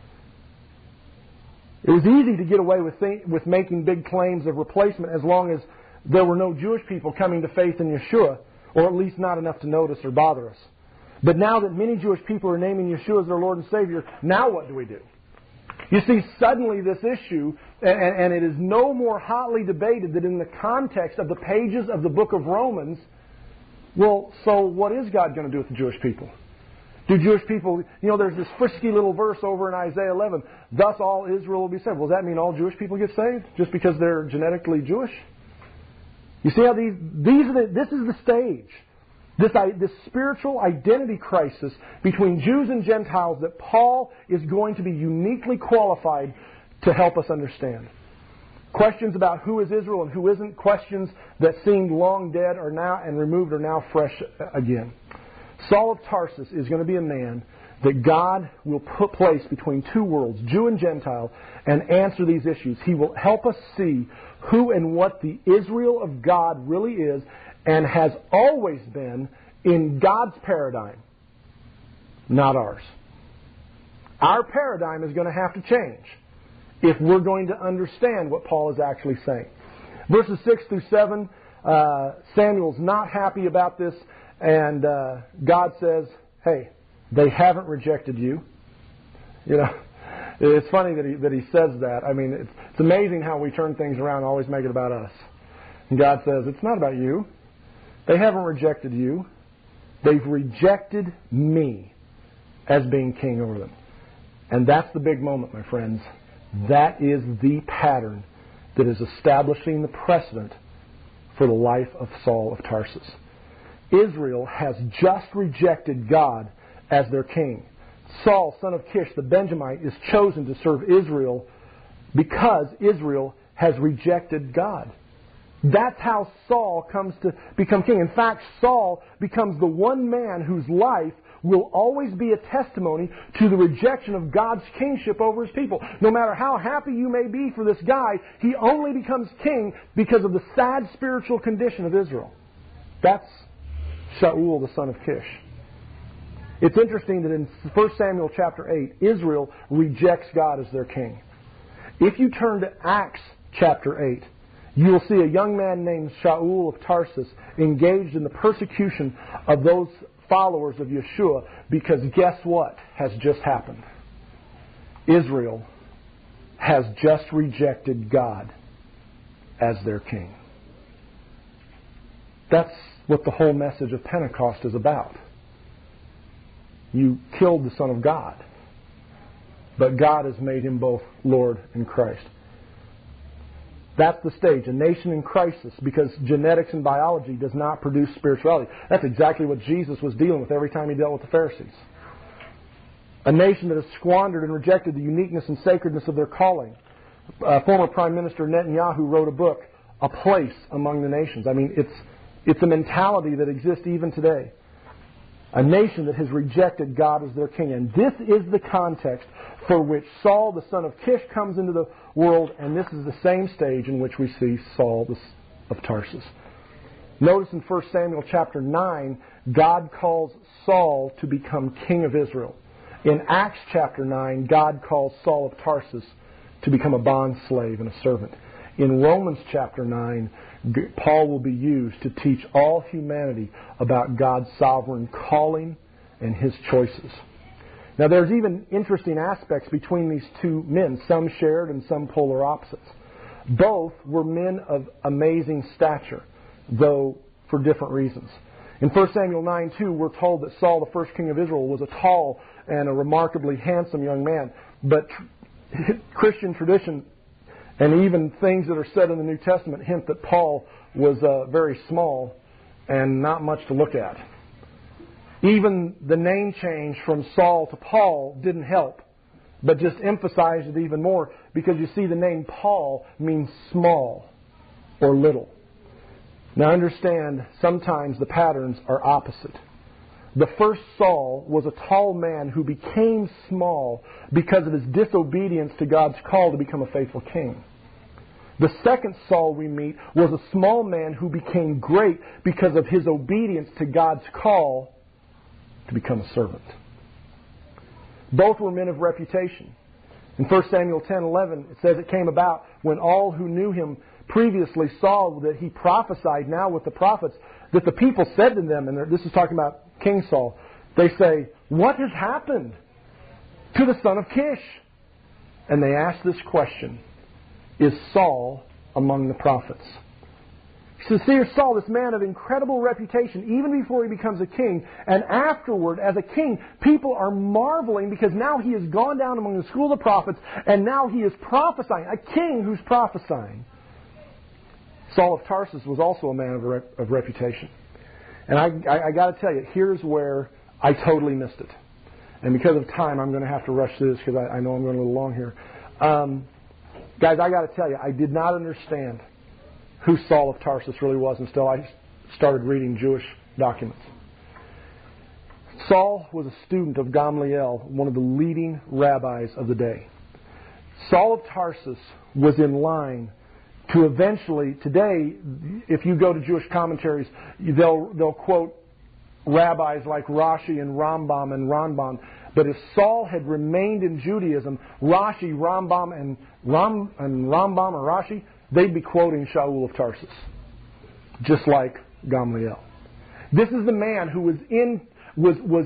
It was easy to get away with think, with making big claims of replacement as long as there were no Jewish people coming to faith in Yeshua, or at least not enough to notice or bother us. But now that many Jewish people are naming Yeshua as their Lord and Savior, now what do we do? You see, suddenly this issue, and, and it is no more hotly debated that in the context of the pages of the book of Romans, well, so what is God going to do with the Jewish people? Do Jewish people, you know, there's this frisky little verse over in Isaiah eleven, thus all Israel will be saved. Well, does that mean all Jewish people get saved just because they're genetically Jewish? You see how these, these are the, this is the stage. This, this spiritual identity crisis between Jews and Gentiles that Paul is going to be uniquely qualified to help us understand. Questions about who is Israel and who isn't, questions that seemed long dead are now and removed are now fresh again. Saul of Tarsus is going to be a man that God will put place between two worlds, Jew and Gentile, and answer these issues. He will help us see who and what the Israel of God really is and has always been in God's paradigm, not ours. Our paradigm is going to have to change if we're going to understand what Paul is actually saying. Verses six through seven, uh, Samuel's not happy about this, and uh, God says, hey, They haven't rejected you. You know, it's funny that he that he says that. I mean, it's, it's amazing how we turn things around and always make it about us. And God says, it's not about you. They haven't rejected you. They've rejected me as being king over them. And that's the big moment, my friends. That is the pattern that is establishing the precedent for the life of Saul of Tarsus. Israel has just rejected God as their king. Saul, son of Kish, the Benjamite, is chosen to serve Israel because Israel has rejected God. That's how Saul comes to become king. In fact, Saul becomes the one man whose life will always be a testimony to the rejection of God's kingship over His people. No matter how happy you may be for this guy, he only becomes king because of the sad spiritual condition of Israel. That's Shaul, the son of Kish. It's interesting that in First Samuel chapter eight, Israel rejects God as their king. If you turn to Acts chapter eight, you will see a young man named Shaul of Tarsus engaged in the persecution of those followers of Yeshua, because guess what has just happened? Israel has just rejected God as their king. That's what the whole message of Pentecost is about. You killed the Son of God, but God has made Him both Lord and Christ. That's the stage, a nation in crisis, because genetics and biology does not produce spirituality. That's exactly what Jesus was dealing with every time He dealt with the Pharisees. A nation that has squandered and rejected the uniqueness and sacredness of their calling. Uh, former Prime Minister Netanyahu wrote a book, A Place Among the Nations. I mean, it's, it's a mentality that exists even today. A nation that has rejected God as their king. And this is the context for which Saul, the son of Kish, comes into the world, and this is the same stage in which we see Saul of Tarsus. Notice in First Samuel chapter nine, God calls Saul to become king of Israel. In Acts chapter nine, God calls Saul of Tarsus to become a bond slave and a servant. In Romans chapter nine, Paul will be used to teach all humanity about God's sovereign calling and His choices. Now, there's even interesting aspects between these two men. Some shared and some polar opposites. Both were men of amazing stature, though for different reasons. In First Samuel nine two, we're told that Saul, the first king of Israel, was a tall and a remarkably handsome young man. But tr- Christian tradition and even things that are said in the New Testament hint that Paul was uh, very small and not much to look at. Even the name change from Saul to Paul didn't help, but just emphasized it even more, because you see the name Paul means small or little. Now understand, sometimes the patterns are opposite. The first Saul was a tall man who became small because of his disobedience to God's call to become a faithful king. The second Saul we meet was a small man who became great because of his obedience to God's call to become a servant. Both were men of reputation. In First Samuel ten eleven, it says it came about when all who knew him previously saw that he prophesied now with the prophets, that the people said to them, and this is talking about King Saul, they say, "What has happened to the son of Kish?" And they ask this question, "Is Saul among the prophets?" So here's Saul, this man of incredible reputation, even before he becomes a king. And afterward, as a king, people are marveling because now he has gone down among the school of the prophets, and now he is prophesying, a king who's prophesying. Saul of Tarsus was also a man of, rep- of reputation. And I, I, I got to tell you, here's where I totally missed it. And because of time, I'm going to have to rush through this because I, I know I'm going a little long here. Um, guys, I got to tell you, I did not understand who Saul of Tarsus really was until I started reading Jewish documents. Saul was a student of Gamliel, one of the leading rabbis of the day. Saul of Tarsus was in line to eventually, today, if you go to Jewish commentaries, they'll, they'll quote rabbis like Rashi and Rambam and Ranban. But if Saul had remained in Judaism, Rashi, Rambam, and, Ram, and Rambam or Rashi, they'd be quoting Shaul of Tarsus, just like Gamliel. This is the man who was in was was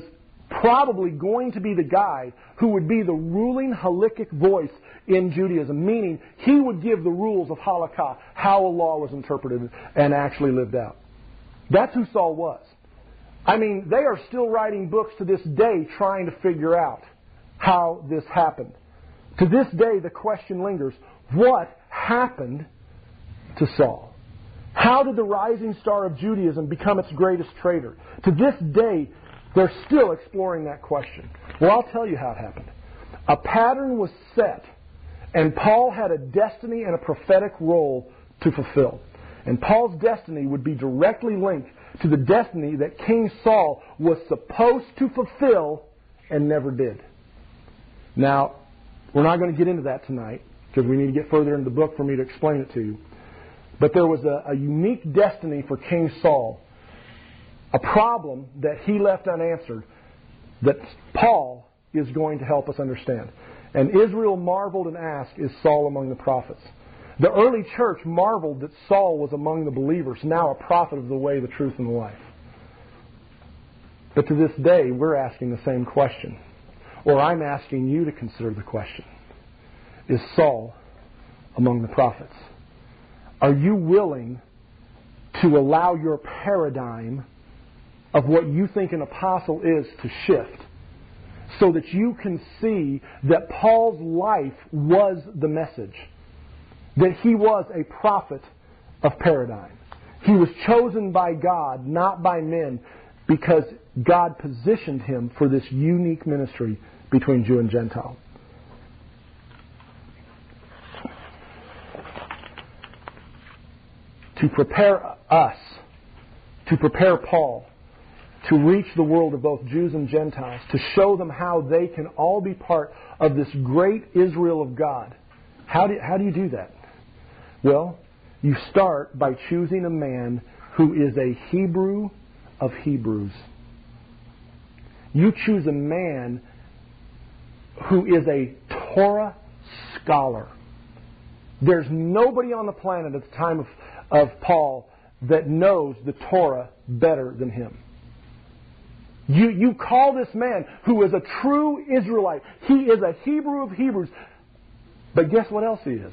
probably going to be the guy who would be the ruling halakhic voice in Judaism, meaning he would give the rules of halakha, how a law was interpreted and actually lived out. That's who Saul was. I mean, they are still writing books to this day trying to figure out how this happened. To this day, the question lingers, what happened to Saul? How did the rising star of Judaism become its greatest traitor? To this day, they're still exploring that question. Well, I'll tell you how it happened. A pattern was set, and Paul had a destiny and a prophetic role to fulfill. And Paul's destiny would be directly linked to the destiny that King Saul was supposed to fulfill and never did. Now, we're not going to get into that tonight because we need to get further into the book for me to explain it to you. But there was a, a unique destiny for King Saul, a problem that he left unanswered that Paul is going to help us understand. And Israel marveled and asked, is Saul among the prophets? The early church marveled that Saul was among the believers, now a prophet of the way, the truth, and the life. But to this day, we're asking the same question. Or I'm asking you to consider the question. Is Saul among the prophets? Are you willing to allow your paradigm of what you think an apostle is to shift so that you can see that Paul's life was the message? That he was a prophet of paradigm. He was chosen by God, not by men, because God positioned him for this unique ministry between Jew and Gentile. To prepare us, to prepare Paul, to reach the world of both Jews and Gentiles, to show them how they can all be part of this great Israel of God. How do, how do you do that? Well, you start by choosing a man who is a Hebrew of Hebrews. You choose a man who is a Torah scholar. There's nobody on the planet at the time of, of Paul that knows the Torah better than him. You, you call this man who is a true Israelite. He is a Hebrew of Hebrews. But guess what else he is?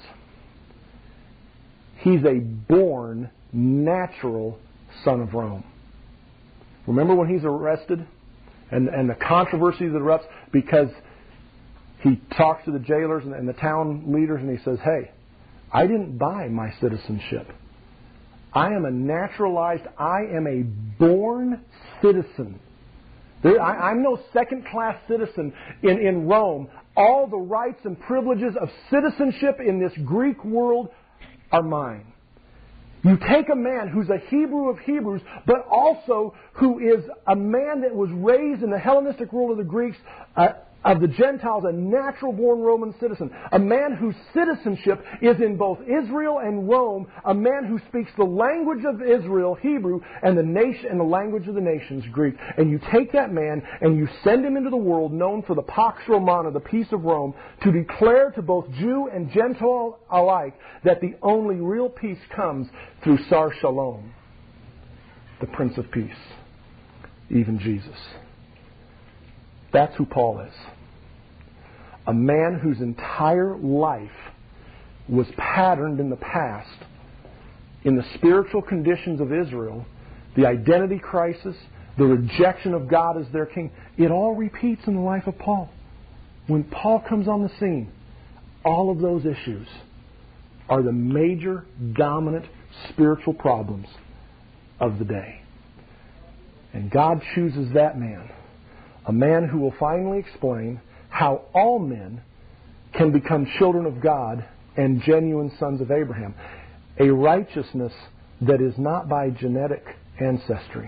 He's a born, natural son of Rome. Remember when he's arrested? And, and the controversy that erupts because he talks to the jailers and, and the town leaders and he says, hey, I didn't buy my citizenship. I am a naturalized, I am a born citizen. There, I, I'm no second-class citizen in, in Rome. All the rights and privileges of citizenship in this Greek world are mine. You take a man who's a Hebrew of Hebrews, but also who is a man that was raised in the Hellenistic world of the Greeks, uh, of the Gentiles, a natural-born Roman citizen. A man whose citizenship is in both Israel and Rome. A man who speaks the language of Israel, Hebrew, and the nation and the language of the nations, Greek. And you take that man and you send him into the world known for the Pax Romana, the peace of Rome, to declare to both Jew and Gentile alike that the only real peace comes through Sar Shalom, the Prince of Peace, even Jesus. That's who Paul is. A man whose entire life was patterned in the past in the spiritual conditions of Israel, the identity crisis, the rejection of God as their king. It all repeats in the life of Paul. When Paul comes on the scene, all of those issues are the major, dominant spiritual problems of the day. And God chooses that man. A man who will finally explain how all men can become children of God and genuine sons of Abraham. A righteousness that is not by genetic ancestry.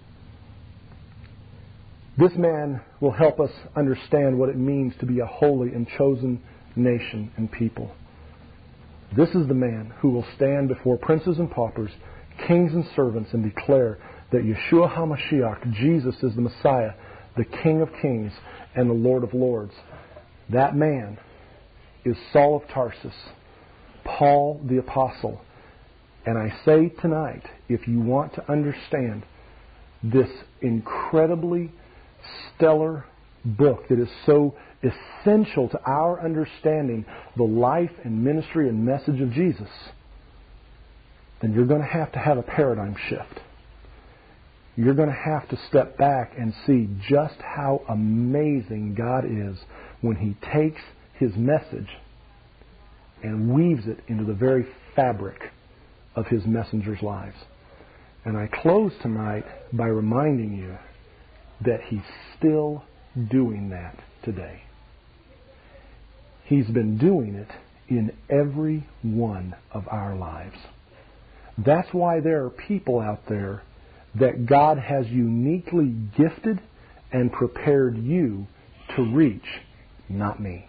This man will help us understand what it means to be a holy and chosen nation and people. This is the man who will stand before princes and paupers, kings and servants, and declare that Yeshua HaMashiach, Jesus, is the Messiah, the King of Kings and the Lord of Lords. That man is Saul of Tarsus, Paul the Apostle. And I say tonight, if you want to understand this incredibly stellar book that is so essential to our understanding the life and ministry and message of Jesus, then you're going to have to have a paradigm shift. You're going to have to step back and see just how amazing God is when He takes His message and weaves it into the very fabric of His messengers' lives. And I close tonight by reminding you that He's still doing that today. He's been doing it in every one of our lives. That's why there are people out there that God has uniquely gifted and prepared you to reach, not me.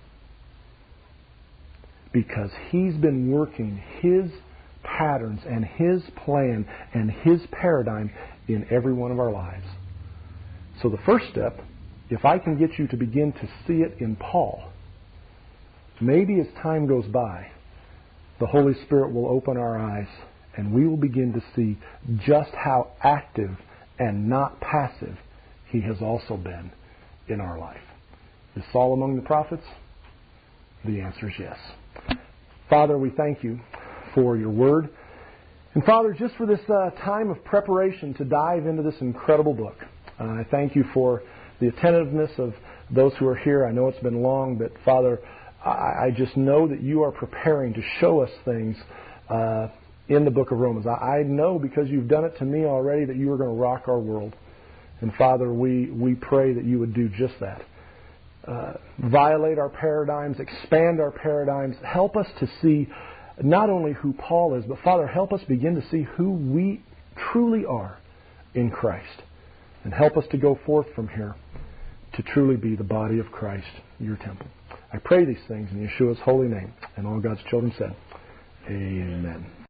Because He's been working His patterns and His plan and His paradigm in every one of our lives. So the first step, if I can get you to begin to see it in Paul, maybe as time goes by, the Holy Spirit will open our eyes and we will begin to see just how active and not passive He has also been in our life. Is Saul among the prophets? The answer is yes. Father, we thank You for Your Word. And Father, just for this uh, time of preparation to dive into this incredible book, uh, I thank You for the attentiveness of those who are here. I know it's been long, but Father, I, I just know that You are preparing to show us things uh, in the book of Romans. I, I know because You've done it to me already that You are going to rock our world. And Father, we, we pray that You would do just that. Uh, violate our paradigms, expand our paradigms, help us to see not only who Paul is, but Father, help us begin to see who we truly are in Christ. And help us to go forth from here to truly be the body of Christ, Your temple. I pray these things in Yeshua's holy name. And all God's children said, Amen.